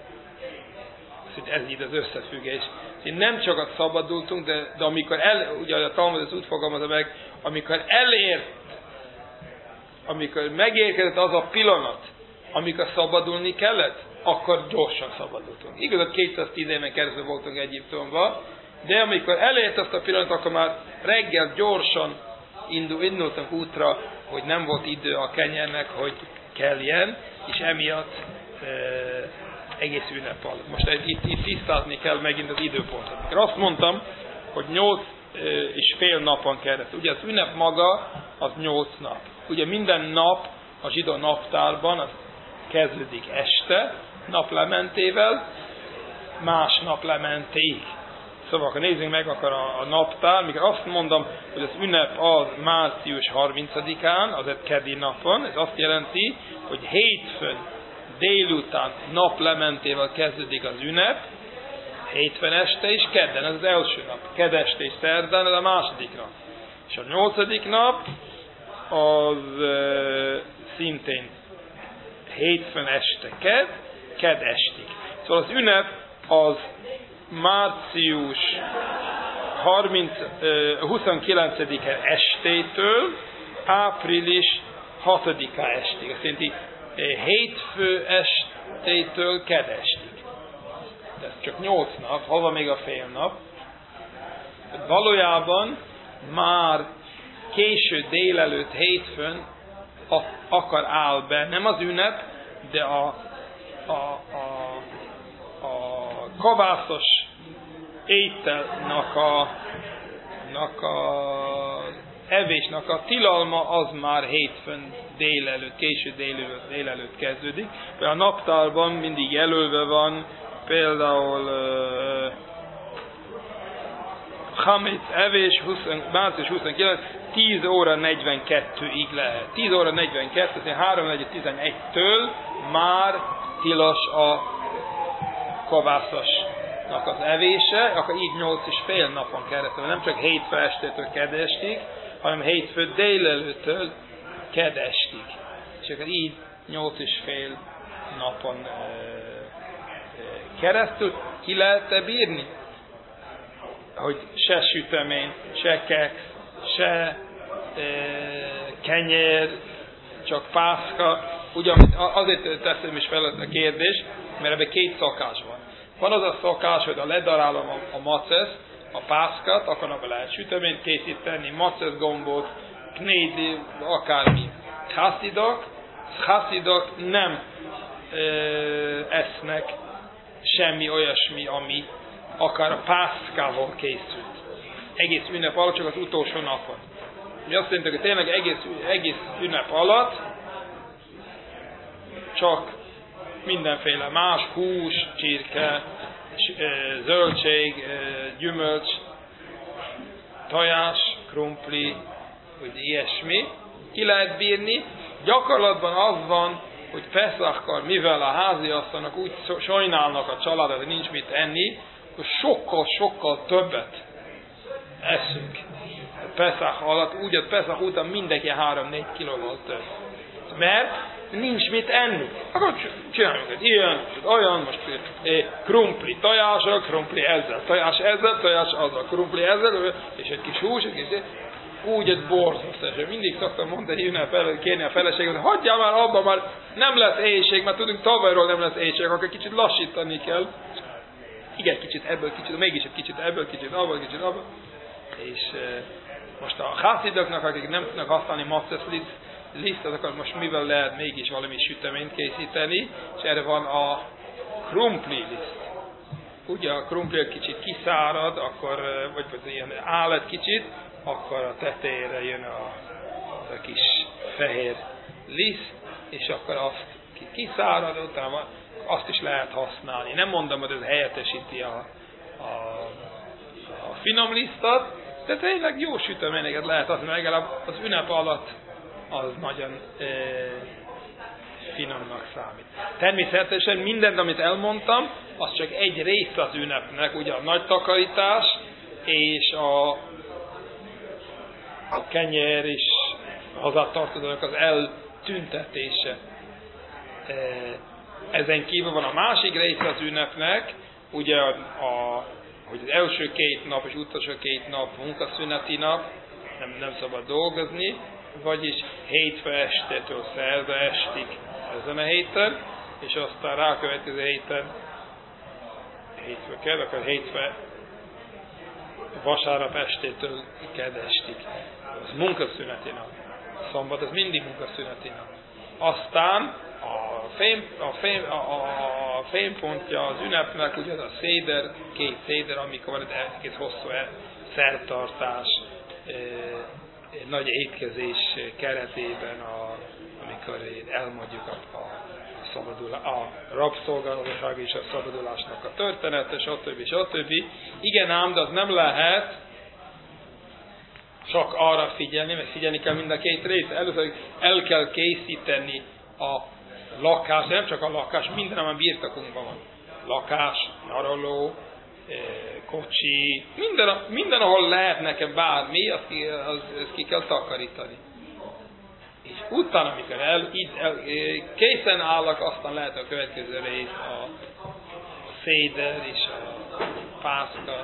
Ez így az összefüggés. Nem csak a szabadultunk, de, de amikor el, ugye a Talmud ez úgy fogalmazza meg, amikor elért, amikor megérkezett az a pillanat, amikor szabadulni kellett, akkor gyorsan szabadultunk. Igaz, kétszáztíz éven keresztül voltunk Egyiptomban, de amikor elért azt a pillanat, akkor már reggel gyorsan indul, indultunk útra, hogy nem volt idő a kenyernek, hogy kelljen, és emiatt e, egész ünnep alatt. Most itt, itt tisztázni kell megint az időpontot. Akkor azt mondtam, hogy nyolc e, és fél napon keresztül. Ugye az ünnep maga az nyolc nap. Ugye minden nap a zsidó naptárban az kezdődik este, naplementével, más naplementéig. Szóval, ha nézzünk meg akkor a, a naptár, mikor azt mondom, hogy az ünnep az március harmincadikán, az egy keddi napon, ez azt jelenti, hogy hétfőn délután naplementével kezdődik az ünnep, hétfőn este és kedden, ez az első nap. Kedd este és szerdán, ez a második nap. És a nyolcadik nap az e, szintén hétfőn este kedd, kedd estig. Szóval az ünnep az március huszonkilencedike estétől április hatodika estig. Azt jelenti hétfő estétől kedd estig. Ez csak nyolc nap, hova még a fél nap. Valójában már késő délelőtt hétfőn akar áll be, nem az ünnep, de a, a, a, a kovászos ételnek a, nak a evésnek a tilalma az már hétfőn délelőtt, késő délelőtt, délelőtt kezdődik. A naptárban mindig jelölve van, például uh, Hametz evés március huszonkilenc, tíz óra negyvenkettőig lehet. tíz óra negyvenkettő, tehát három tizenegytől már tilos a kovászosnak az evése, akkor így nyolc és fél napon keresztül, nem csak hétfő estétől kedestig, hanem hétfő délelőttől kedestig. És akkor így nyolc és fél napon e, e, keresztül ki lehet-e bírni? Hogy se sütemény, se keksz, se e, kenyér, csak pászka. Ugye, azért teszem is fel a kérdést, mert ebben két szokás van. Van az a szokás, hogy ha ledarálom a, a macesz, a pászkat, akkor abban lehet süteményt készíteni, macesz gombot, knédi, akármi. Haszidok, haszidok nem e, esznek semmi olyasmi, ami akár a pászkával készült. Egész ünnep alatt, csak az utolsó napon. Mi azt mondjuk, hogy tényleg egész, egész ünnep alatt csak mindenféle más hús, csirke, zöldség, gyümölcs, tojás, krumpli, úgy ilyesmi. Ki lehet bírni. Gyakorlatban az van, hogy Peszakkor, mivel a háziasszonyok úgy sajnálnak a családot, hogy nincs mit enni, akkor sokkal-sokkal többet eszünk. Peszach alatt, úgy, hogy Peszach után mindenki három-négy kilóval több. Mert nincs mit enni. Akkor csináljuk egy ilyen, olyan, most eh, krumpli tojással, krumpli ezzel, tojás ezzel, tojás azzal, krumpli ezzel, és egy kis hús, egy kis, úgy egy borzasztás. Mindig szoktam mondani, ünnep előtt kérni a feleséget, hogy hagyjál már abba, már nem lesz éjség, mert tudunk tavalyról nem lesz éjség, akkor kicsit lassítani kell. Igen, kicsit ebből, kicsit, mégis egy kicsit ebből, kicsit abból, kicsit abból. És eh, most a hászidoknak, akik nem tudnak használni macesz liszt, azokat most mivel lehet mégis valami süteményt készíteni, és erre van a krumpli liszt. Ugye a krumpli kicsit kiszárad, akkor, vagy, vagy ilyen állat kicsit, akkor a tetejére jön a, az a kis fehér liszt, és akkor azt kiszárad, utána azt is lehet használni. Nem mondom, hogy ez helyettesíti a, a, a finom lisztot, de tényleg jó süteményeket lehet használni, legalább az ünnep alatt az nagyon e, finomnak számít. Természetesen mindent, amit elmondtam, az csak egy része az ünnepnek, ugye a nagy takarítás, és a, a kenyér is hozzátartozók az eltüntetése. E, ezen kívül van a másik része az ünnepnek, ugye a, a, hogy az első két nap és utolsó két nap munkaszüneti nap, nem, nem szabad dolgozni, vagyis hétfő estétől szerda estig ezen a héten, és aztán rákövetkező héten hétfő kell, akkor hétfő vasárnap estétől kedestig. Az munkaszüneti nap. A szombat az mindig munkaszüneti nap. Aztán a, fém, a, fém, a, a fémpontja az ünnepnek, ugye az a széder, két széder, amikor van egy egész hosszú szertartás, egy nagy étkezés keretében, a, amikor elmondjuk a, a, szabadul, a rabszolgaság és a szabadulásnak a története, stb. stb. Igen ám, de az nem lehet csak arra figyelni, mert figyelni kell mind a két része. Először el kell készíteni a lakás, nem csak a lakás, minden, ami birtokunkban van. Lakás, nyaraló, kocsi, minden, minden ahol lehet nekem bármi, azt ki, az, azt ki kell takarítani. És utána, amikor el, így, el, készen állnak, aztán lehet a következő rész, a, a széder és a pászka,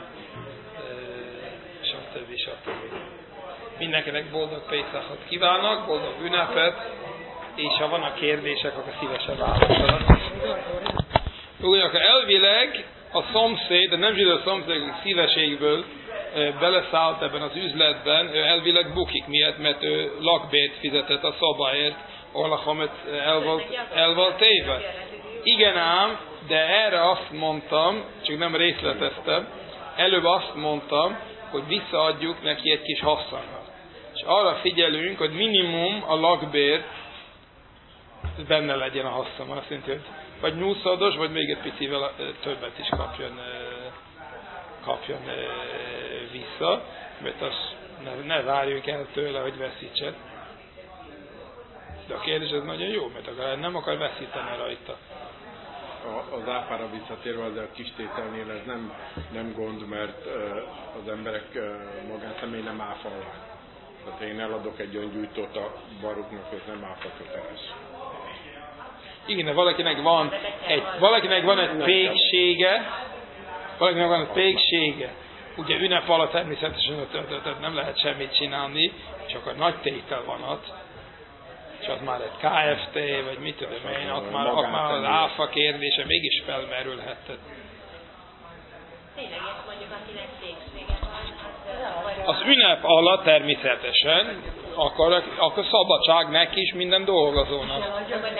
stb. stb. Mindenkinek boldog Pészakot kívánok, boldog ünnepet, és ha vannak kérdések, akkor szívesen válaszolok. Ugye, akkor elvileg a szomszéd, a nem zsidó szomszéd szíveségből beleszállt ebben az üzletben, ő elvileg bukik miatt, mert ő lakbért fizetett a szobáért, ahol a Hametz el volt, el volt téve. Igen ám, De erre azt mondtam, csak nem részleteztem, előbb azt mondtam, hogy visszaadjuk neki egy kis haszonnal. És arra figyelünk, hogy minimum a lakbér benne legyen a haszon. Azt jelenti, hogy vagy nyolcados, vagy még egy picivel többet is kapjon, kapjon vissza, mert azt ne, ne várjunk el tőle, hogy veszítsen. De a kérdés ez nagyon jó, mert akar, nem akar veszíteni rajta. A, az áfára visszatérve, az a kistételnél ez nem, nem gond, mert az emberek magánszemély nem áfa alá. Tehát én eladok egy öngyújtót a baruknak, ez nem áfa köteles. Igen, de valakinek van egy, valakinek van egy péksége, valakinek van egy péksége. Ugye ünnep alatt természetesen nem lehet semmit csinálni, csak a nagy tétel van ott. És az már egy ká ef té, vagy mit tudom én, ott már, ott már az áfa kérdése mégis felmerülhet. Tényleg, mondjuk akinek péksége van. Az ünnep alatt természetesen akkor, akkor szabadság neki is minden dolgozónak.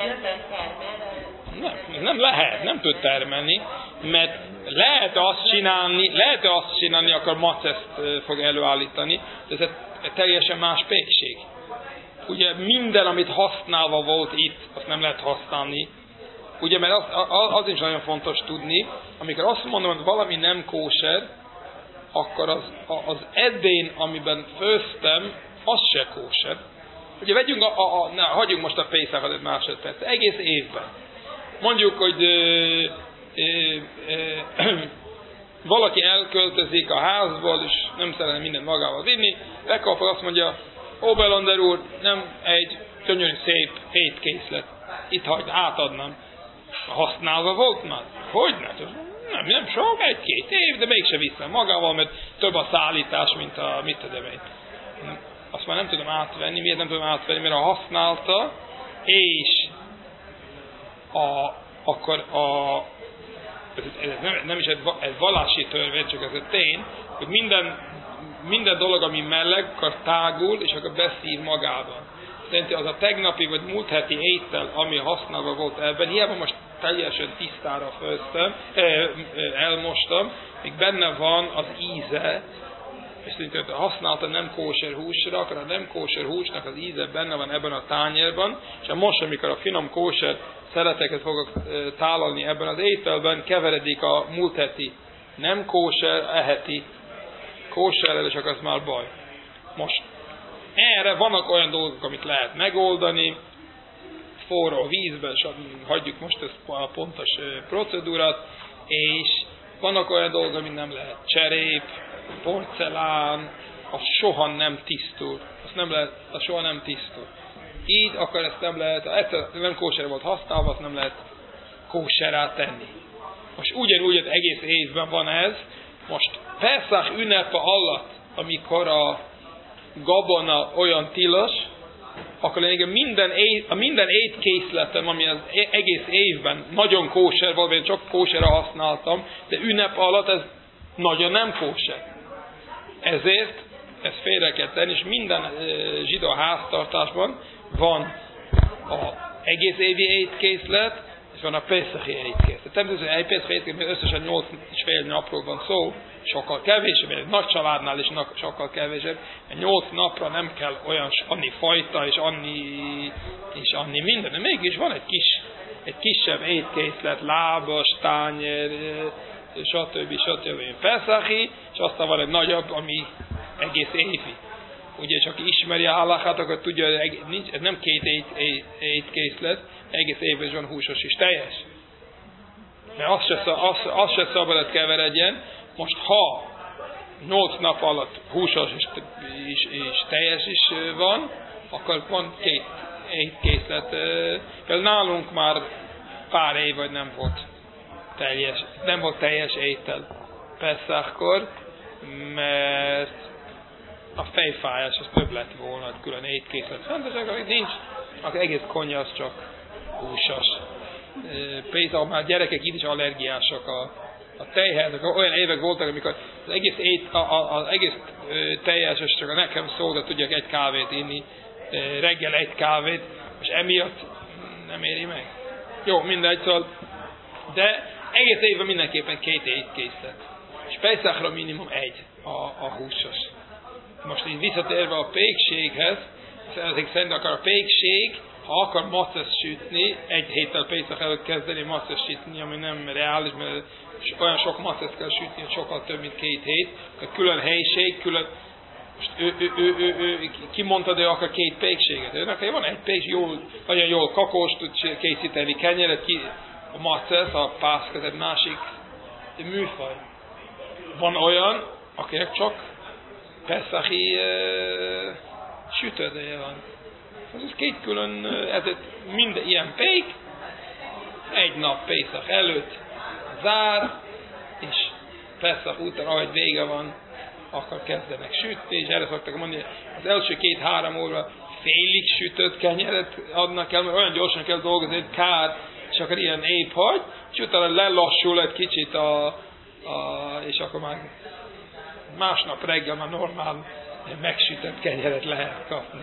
Nem, nem lehet, nem tud termelni, mert lehet azt csinálni, lehet azt csinálni, akkor maceszt fog előállítani, de ez egy teljesen más pékség. Ugye minden, amit használva volt itt, azt nem lehet használni. Ugye, mert az, az is nagyon fontos tudni, amikor azt mondom, hogy valami nem kóser, akkor az, az edén, amiben főztem, az se kóser. Ugye vegyünk, a, a, a, na, hagyjunk most a Pészakot egy másodperc. Egész évben. Mondjuk, hogy ö, ö, ö, valaki elköltözik a házból, és nem szeretne mindent magával vinni, bekapva azt mondja, Oberlander úr, nem egy gyönyörű szép étkészlet. Itt hagyd, átadnám. Használva volt már? Hogyne? Nem, nem sok, egy-két év, de mégse viszem magával, mert több a szállítás, mint a mit tudom én. Azt már nem tudom átvenni. Miért nem tudom átvenni? Mert ha használta, és a, akkor a ez nem, nem is egy, egy vallási törvény, csak ez egy tény, hogy minden, minden dolog, ami meleg, akkor tágul, és akkor beszív magában. Szerintem az a tegnapi vagy múlt heti étel, ami használva volt ebben, hiába most teljesen tisztára főztem, elmostam, még benne van az íze, és szerintem használta nem kóser húsra, akkor a nem kóser húsnak az íze benne van ebben a tányérban, és most, amikor a finom kóser szeleteket fogok tálalni ebben az ételben, keveredik a múlt heti nem kóser, eheti kóserrel, és akkor az már baj. Most erre vannak olyan dolgok, amit lehet megoldani, forró vízben, és hagyjuk most ezt a pontos procedúrát, és vannak olyan dolgok, amit nem lehet. Cserép, porcelán, az soha nem tisztul. Azt nem lehet, az soha nem tisztul. Így akkor ezt nem lehet, egyszer nem kóser volt használva, azt nem lehet kóserrá tenni. Most ugyanúgy az egész évben van ez, most Peszach ünnepe alatt, amikor a gabona olyan tilos, akkor lényegében minden, év, a minden étkészletem, ami az egész évben nagyon kóser volt, én csak kóserre használtam, de ünnep alatt ez nagyon nem kóser. Ezért ezt félre kell tenni, és minden zsidó háztartásban van az egész évi étkészlet, és van a Peszachi étkészlet. Természetesen egy Peszachi étkészlet, összesen nyolc és fél napról van szó, sokkal kevésebb, egy nagy családnál is sokkal kevésebb, nyolc napra nem kell olyan annyi fajta, és annyi, és annyi minden, de mégis van egy kis, egy kisebb étkészlet, lábas, tányer, stb. stb. Peszachi, és aztán van egy nagyobb, ami egész évi. Ugye, és aki ismeri a halachát, akkor tudja, hogy nincs, ez nem két étkészlet, egész évben is van húsos és teljes. Mert az se, az, az se szabad keveredjen. Most ha nyolc nap alatt húsos és, és, és teljes is van, akkor van két étkészlet. Például nálunk már pár év, vagy nem volt teljes, nem volt teljes étel Peszachkor, mert a fejfájás az több lett volna, külön étkészlet. Fontosak, nincs, akkor egész konya az csak húsos. Például már gyerekek itt is allergiásak a, a tejhez. Olyan évek voltak, amikor az egész, ét, a, a, az egész teljes, és csak nekem szól, de tudjak egy kávét inni, reggel egy kávét, és emiatt nem éri meg. Jó, mindegy, szóval De egész évben mindenképpen két étkészlet. És Pejszachra minimum egy a, a húsos. Most így visszatérve a pékséghez, ezek szerint akar a pékség, ha akar macesz sütni, egy héttel Pejszach előtt kezdeni macesz sütni, ami nem reális, mert olyan sok macesz kell sütni, hogy sokkal több, mint két hét. Külön helység, külön... Most ő, ő, ő, ő, ő kimondta, de akar két pékséget. Őnek van egy pékség, jól, nagyon jól kakós tud készíteni kenyeret, ki, a macesz, a pászka, ez egy másik műfaj. Van olyan, akinek csak peszachi e, sütődője van. Ez két külön, ezért minden ilyen pék, egy nap Pészach előtt zár, és Pészach után, ahogy vége van, akkor kezdenek sütni, és erre szoktak mondani, az első két-három óra félig sütött kenyeret adnak el, mert olyan gyorsan kell dolgozni, hogy kár, és akkor ilyen épp hagy, és utána lelassul egy kicsit, a, a, és akkor már másnap reggel már normál megsütött kenyeret lehet kapni.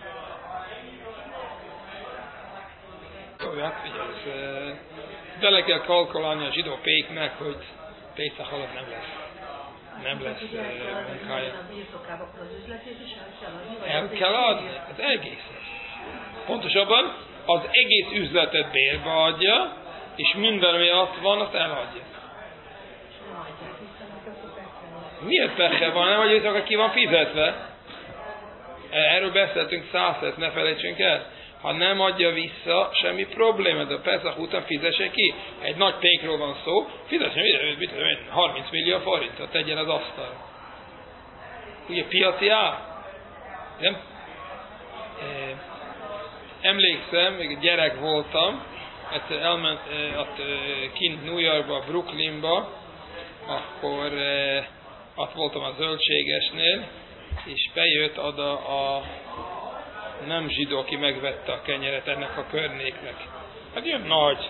Hát figyelj, bele kell kalkulálni a zsidó péknek, hogy Pészach alatt nem lesz. Nem lesz munkája. El kell adni, az egész. Pontosabban az egész üzletet bérbe adja, és minden, ami ott van, azt eladja. Miért persze van, nem, hogy akkor ki van fizetve? Erről beszéltünk százszor, ne felejtsünk el. Ha nem adja vissza, semmi probléma, de Pesach után fizesse ki. Egy nagy pékről van szó, fizessen harminc millió forintot, tegyen az asztal. Ugye piaci ár? Nem? Emlékszem, még gyerek voltam, egyszer elment ott kint New Yorkba, Brooklynba, akkor ott voltam a zöldségesnél, és bejött oda a nem zsidó, aki megvette a kenyeret ennek a körnéknek. Hát ilyen nagy,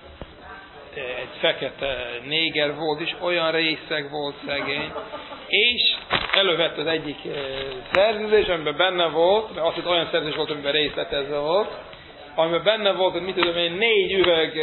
egy fekete néger volt, és olyan részeg volt szegény, és elővett az egyik szerződés, amiben benne volt, mert azt hitt olyan szerződés volt, amiben részletezve volt, amiben benne volt, hogy mit tudom én, négy üveg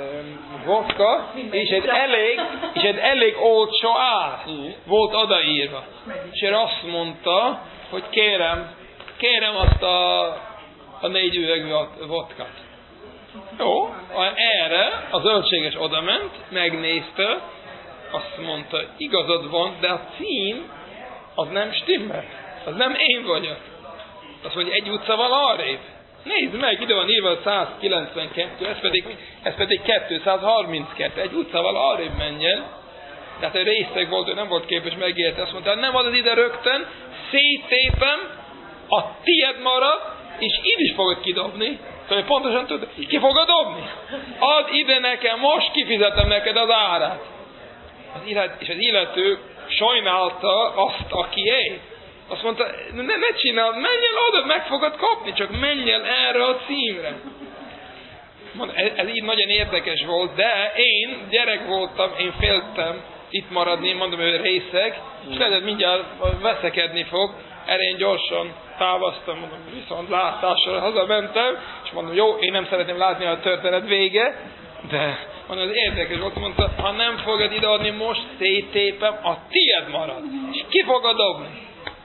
vodka, és egy elég, és egy elég olcsó ár volt odaírva. És ő azt mondta, hogy kérem, kérem azt a, a négy üveg vodkát. Jó, erre a zöldséges odament, megnézte, azt mondta, igazad van, de a cím az nem stimmel. Az nem én vagyok. Azt mondja, egy utcával arrébb. Nézd meg, ide van írva száz kilencvenkettő, ez pedig, ez pedig kétszázharminckettő. Egy utcával arrébb menjen. Tehát egy részeg volt, ő nem volt képes megérteni. Azt mondta, nem adod ide rögtön, széttépem, a tied marad, és így is fogod kidobni. Szóval pontosan tudod, ki fogod dobni? Add ide nekem, most kifizetem neked az árát. Az illet, és az illető sajnálta azt, aki él. Azt mondta, ne, ne csináld, menj el oda, meg fogod kapni, csak menj el erre a címre. Mond, ez, ez így nagyon érdekes volt, de én gyerek voltam, én féltem itt maradni, mondom, hogy részeg, és lehet, mindjárt veszekedni fog, erre én gyorsan távoztam, mondom, viszont látással hazamentem, és mondom, jó, én nem szeretném látni a történet vége, de mondom, az érdekes volt, mondta, ha nem fogod ideadni, most széttépem, a tied marad, és ki fogod dobni?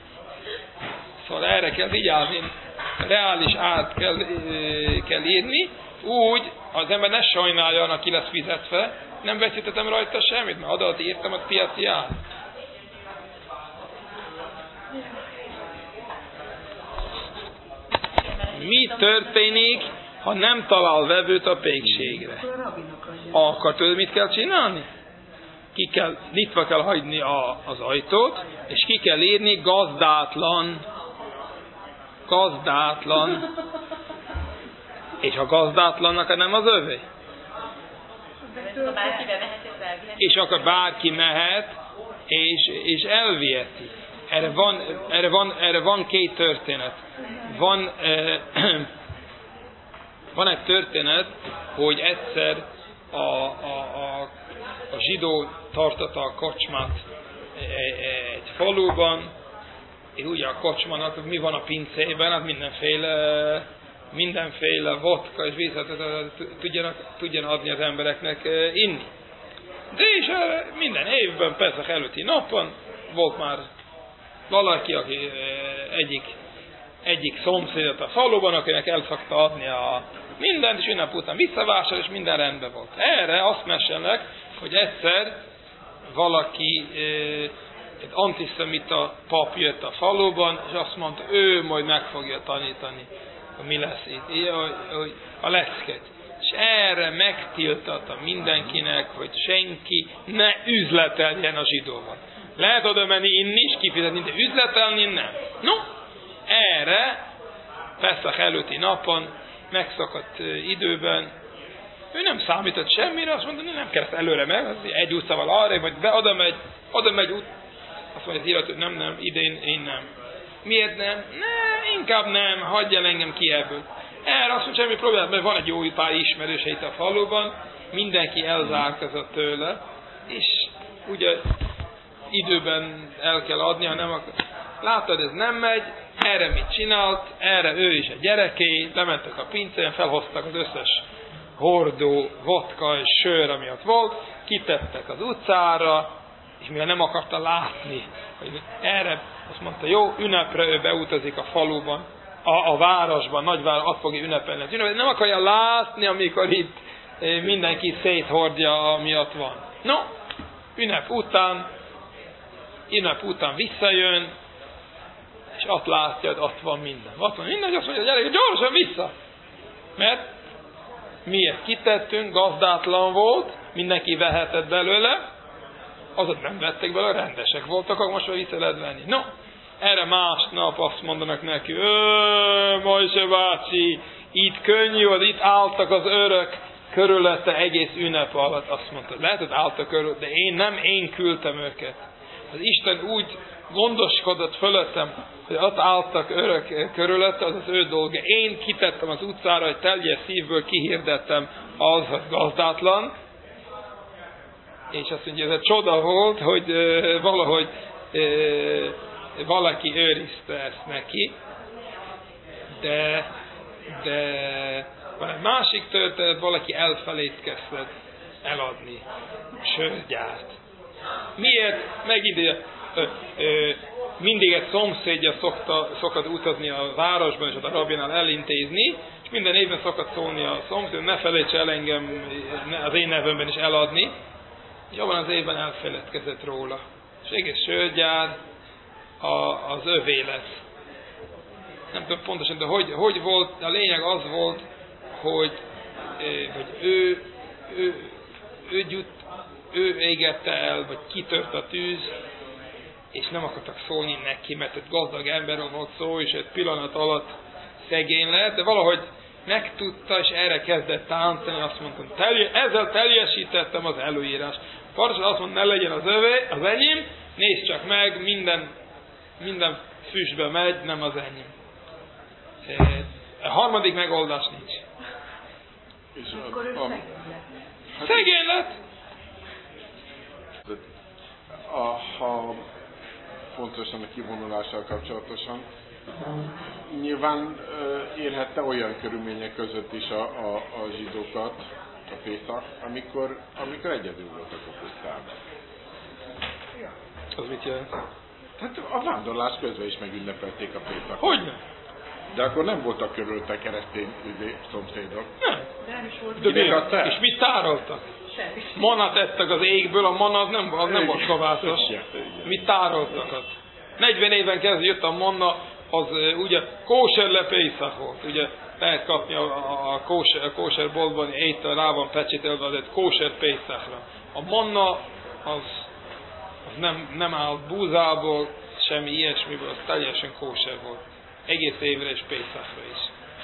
Szóval erre kell vigyázni, reális árt kell, kell írni, úgy az ember ne sajnáljon, aki lesz fizetve, nem veszítettem rajta semmit, mert adat írtam a piaci árt. Mi történik, ha nem talál vevőt a pékségre? Akkor tudod, mit kell csinálni? Ki kell, nyitva kell hagyni a, az ajtót, és ki kell írni gazdátlan. Gazdátlan. És a gazdátlannak nem az övé. És akkor bárki mehet, és, és elviheti. Erre van, erre, van, erre van két történet. Van, eh, van egy történet, hogy egyszer a, a, a, a zsidó tartotta a kocsmát egy faluban, és ugye a kocsmának mi van a pincében, hát mindenféle mindenféle vodka és vízet tudjanak, tudjanak adni az embereknek inni. De és minden évben, Peszach előtti napon volt már valaki, aki egyik, egyik szomszédot a faluban, akinek el szokta adni a mindent, és ünnep után visszavásárol, és minden rendben volt. Erre azt mesélnek, hogy egyszer valaki, egy antiszemita pap jött a faluban, és azt mondta, ő majd meg fogja tanítani, hogy mi lesz itt, a lecket. És erre megtiltatta mindenkinek, hogy senki ne üzleteljen a zsidóval. Lehet oda menni inni és kifizetni, de üzletelni nem. No, erre Peszach előtti napon, megszakadt időben, ő nem számított semmire, azt mondta, nem kellett előre meg, az egy utcával arra, vagy be, oda megy, oda megy, út. Azt mondja az illető, hogy nem, nem, idén én nem. Miért nem? Ne, inkább nem, hagyj el engem ki ebből. Erre azt mondja, semmi problémát, mert van egy jó pár ismerőse itt a faluban, mindenki elzárkozott tőle, és ugye időben el kell adni, ha nem akar. Látod, ez nem megy, erre mit csinált, erre ő is a gyereké, lementek a pincén, felhoztak az összes hordó, vodka és sör, ami ott volt, kitettek az utcára, és mivel nem akarta látni, hogy erre azt mondta, jó, ünnepre ő beutazik a faluban, a, a városban, nagyváros, azt fogja ünnepelni. Ünnepelni. Nem akarja látni, amikor itt mindenki széthordja, ami ott van. No, ünnep után, ünnep után visszajön, és azt látja, hogy ott van minden. Ott van minden, és azt mondja, gyerek, gyorsan vissza! Mert miért kitettünk, gazdátlan volt, mindenki vehetett belőle, azok nem vettek belőle, rendesek voltak, akkor most már vissza lehet venni. No, erre másnap azt mondanak neki, Mojse bácsi, itt könnyű, itt álltak az örök körülötte egész ünnep alatt. Azt mondta, lehet, hogy álltak körül, de én nem, én küldtem őket. Az Isten úgy gondoskodott fölöttem, hogy ott álltak örök körülötte, az az ő dolga. Én kitettem az utcára, hogy teljes szívből kihirdettem az, hogy gazdátlan, és azt mondja, ez egy csoda volt, hogy uh, valahogy uh, valaki őrizte ezt neki, de, de van egy másik történet, valaki elfelejtkezett eladni sörgyárt. Miért? Megint ö, ö, mindig egy szomszédja szokta, szokott utazni a városban, és ott a rabinál elintézni, és minden évben szokott szólni a szomszéd, ne felejts el engem az én nevemben is eladni, és abban az évben elfeledkezett róla. És egész sörgyár a, az övé lesz. Nem tudom pontosan, de hogy, hogy volt, a lényeg az volt, hogy, hogy ő, ő, ő, gyut, ő égette el, vagy kitört a tűz, és nem akartak szólni neki, mert egy gazdag emberről volt szó, és egy pillanat alatt szegény lett, de valahogy megtudta, és erre kezdett táncolni, azt mondtam, telje, ezzel teljesítettem az előírás. Parasod azt mondta, ne legyen az övé, az enyém, nézd csak meg, minden, minden füstbe megy, nem az enyém. A harmadik megoldás nincs. És a, a, hát szegény lett. A, ha fontosan a kivonulással kapcsolatosan, nyilván érhette olyan körülmények között is a, a, a zsidókat, a Pészak, amikor, amikor egyedül voltak a pusztában. Az mit jelent? Hát a vándorlás közben is megünnepelték a Pészakot. Hogyne? De akkor nem voltak körülötte keresztény szomszédok. Nem. Nem is volt. De miért? És mit tároltak? Semmi. Manat ettek az égből, a manna az nem, az nem volt kovászos. Mit tároltak ott? negyven éven keresztül jött a manna, az ugye kóser lepészak volt. Ugye lehet kapni a, a, a kóser, a kóser boltban, étel rá van pecsételve, az egy kóser pészakra. A manna az, az nem, nem állt búzából, semmi ilyesmiből, az teljesen kóser volt. Egész évre és pészakra is.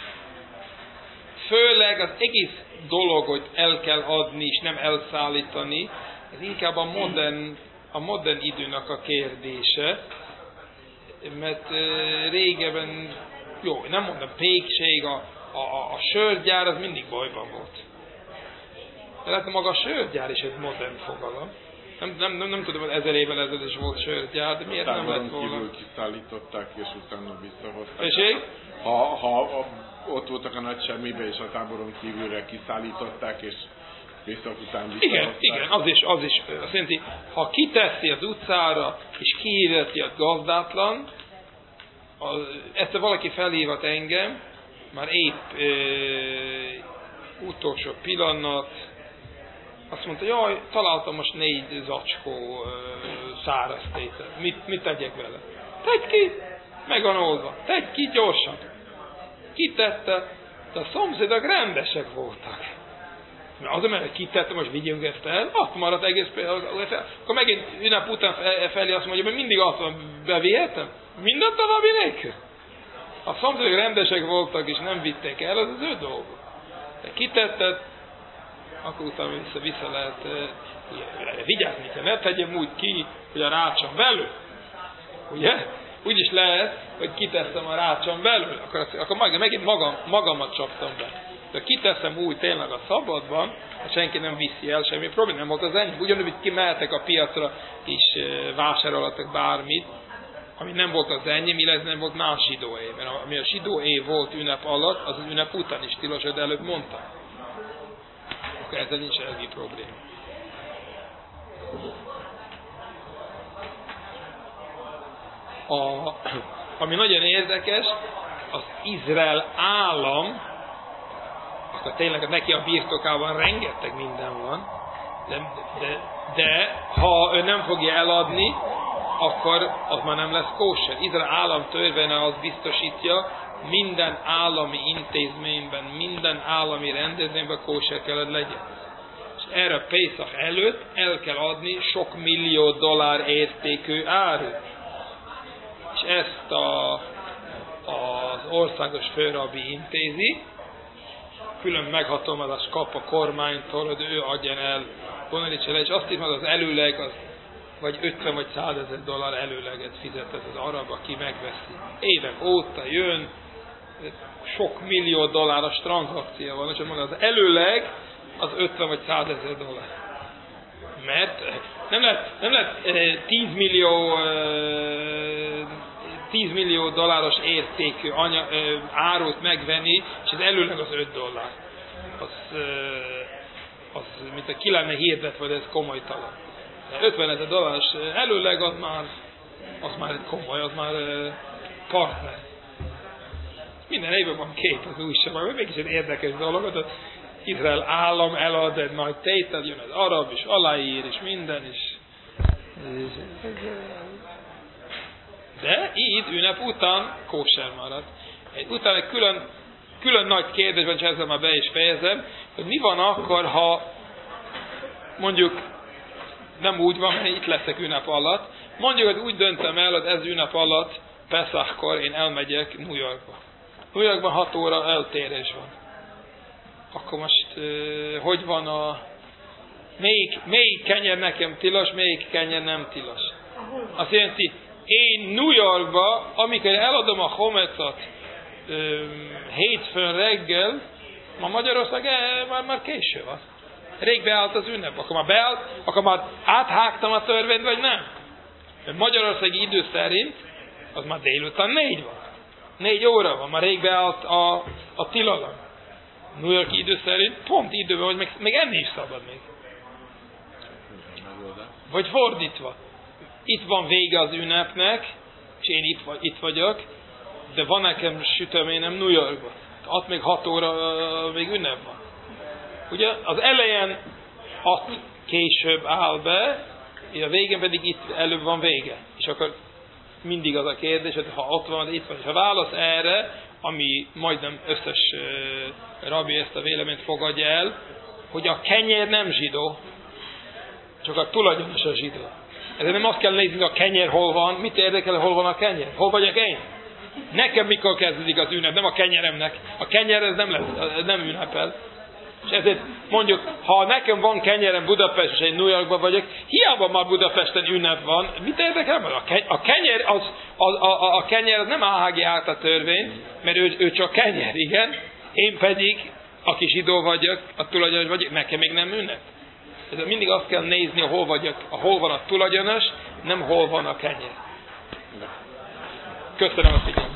Főleg az egész dolog, hogy el kell adni és nem elszállítani, ez inkább a modern, a modern időnek a kérdése, mert uh, régebben, jó, nem mondom, pékség, a, a, a sörgyár az mindig bajban volt. De lehet, maga a sörgyár is egy modern fogalom. Nem, nem, nem, nem tudom, hogy ezer évvel ezelőtt is volt sörgyár, de miért nem lett volna? Kívül kiszállították, és utána visszahozták. És ha, ha a ott voltak a nagy semmibe, és a táboron kívülre kiszállították, és Pészak után visszahozták. Igen, igen, az is, az is azt jelenti, ha kiteszi az utcára, és kihirdeti a gazdátlan, az, ezt valaki felhívott engem, már épp e, utolsó pillanat, azt mondta, jaj, találtam most négy zacskó e, száraz tétet. Mit, mit tegyek vele? Tegy ki! Meg van oldva. Tegy ki gyorsan. Kitette, de a szomszédok rendesek voltak. Mert az, mert kitette, most vigyünk ezt el, azt maradt egész például. Akkor megint ünnep után felé azt mondja, hogy mindig azt van, bevihetem? Minden további nélkül? A szomszédok rendesek voltak, és nem vitték el, az az ő dolga. De kitetted, akkor utána vissza, vissza lehet uh, vigyázni kell. Ne tegyem úgy ki, hogy a rácsom belül. Ugye? Úgy is lehet, hogy kiteszem a rácsom belül, akkor, akkor megint magam, magamat csaptam be. De kiteszem úgy tényleg a szabadban, ha senki nem viszi el, semmi probléma nem volt az ennyi. Ugyanúgy, hogy kimehetek a piacra, és vásárolhatok bármit, ami nem volt az enyém, illetve nem volt más zsidó év. Mert ami a zsidó év volt ünnep alatt, az az ünnep után is tilos, de előbb mondtam. Akkor ezzel nincs elvi probléma. A, ami nagyon érdekes, az Izrael állam, akkor tényleg neki a birtokában rengeteg minden van, de, de, de ha ő nem fogja eladni, akkor az már nem lesz kóser. Izrael állam törvénye az biztosítja, minden állami intézményben, minden állami rendezvényben kóser kellett legyen. És erre a Pészak előtt el kell adni sok millió dollár értékű árut. És ezt a, az országos főrabbi intézi, külön meghatalmazást kap a kormánytól, hogy ő adjon el, vonalítsa le, és azt hiszem, az előleg az vagy ötven vagy százezer dollár előleget fizetett az arab, aki megveszi. Évek óta jön, sok millió dolláros tranzakció van, és mondom, az előleg az ötven vagy százezer dollár. Mert nem lehet, nem lehet tíz millió tíz millió dolláros értékű anya, árut megvenni, és az előleg az öt dollár. Az, az mint a ki lenne hirdetve, de ez komolytalan. ötvenezer dolláros előleg az már, az már komoly, az már partner. Minden évben van kép az újságban, mégis egy érdekes dolog, az Izrael állam elad egy nagy tétel, jön az arab, és aláír, és minden, és de így ünnep után kóser marad. Utána egy külön, külön nagy kérdés van, és ezzel már be is fejezem, hogy mi van akkor, ha mondjuk nem úgy van, mert itt leszek ünnep alatt, mondjuk, hogy úgy döntem el, hogy ez ünnep alatt, Peszachkor én elmegyek New Yorkba. New Yorkban hat óra eltérés van. Akkor most uh, hogy van a... Melyik, melyik kenyer nekem tilos, melyik kenyer nem tilos? Azt jelenti, én New Yorkba, amikor eladom a homecot um, hétfőn reggel, ma Magyarország e, már, már késő van. Rég beállt az ünnep. Akkor már beállt, akkor már áthágtam a törvényt, vagy nem? Mert magyarországi idő szerint az már délután négy van. Négy óra van, már rég beállt a, a tilalom. New York idő szerint pont időben, hogy még, még enni is szabad még. Vagy fordítva. Itt van vége az ünnepnek, és én itt, itt vagyok, de van nekem süteményem New Yorkban. Ott még hat óra még ünnep van. Ugye az elején ott később áll be, és a végén pedig itt előbb van vége. És akkor mindig az a kérdés, hogy ha ott van, itt van. És a válasz erre, ami majdnem összes uh, rabbi ezt a véleményt fogadja el, hogy a kenyer nem zsidó, csak a tulajdonos a zsidó. Ezért nem azt kell nézni, a kenyer hol van, mit érdekel, hol van a kenyer? Hol vagyok én? Nekem mikor kezdődik az ünnep, nem a kenyeremnek. A kenyer ez nem, lesz, nem ünnepel. És ezért mondjuk, ha nekem van kenyerem Budapest, és én New Yorkban vagyok, hiába már Budapesten ünnep van, mit érdekel? A kenyer, az, a, a, a kenyer az nem áhági át a törvényt, mert ő, ő csak kenyer, igen. Én pedig, aki zsidó vagyok, a tulajdonos vagyok, nekem még nem ünnep. Ezért mindig azt kell nézni, hol vagyok, hol van a tulajdonos, nem hol van a kenyer. Köszönöm a figyelmet.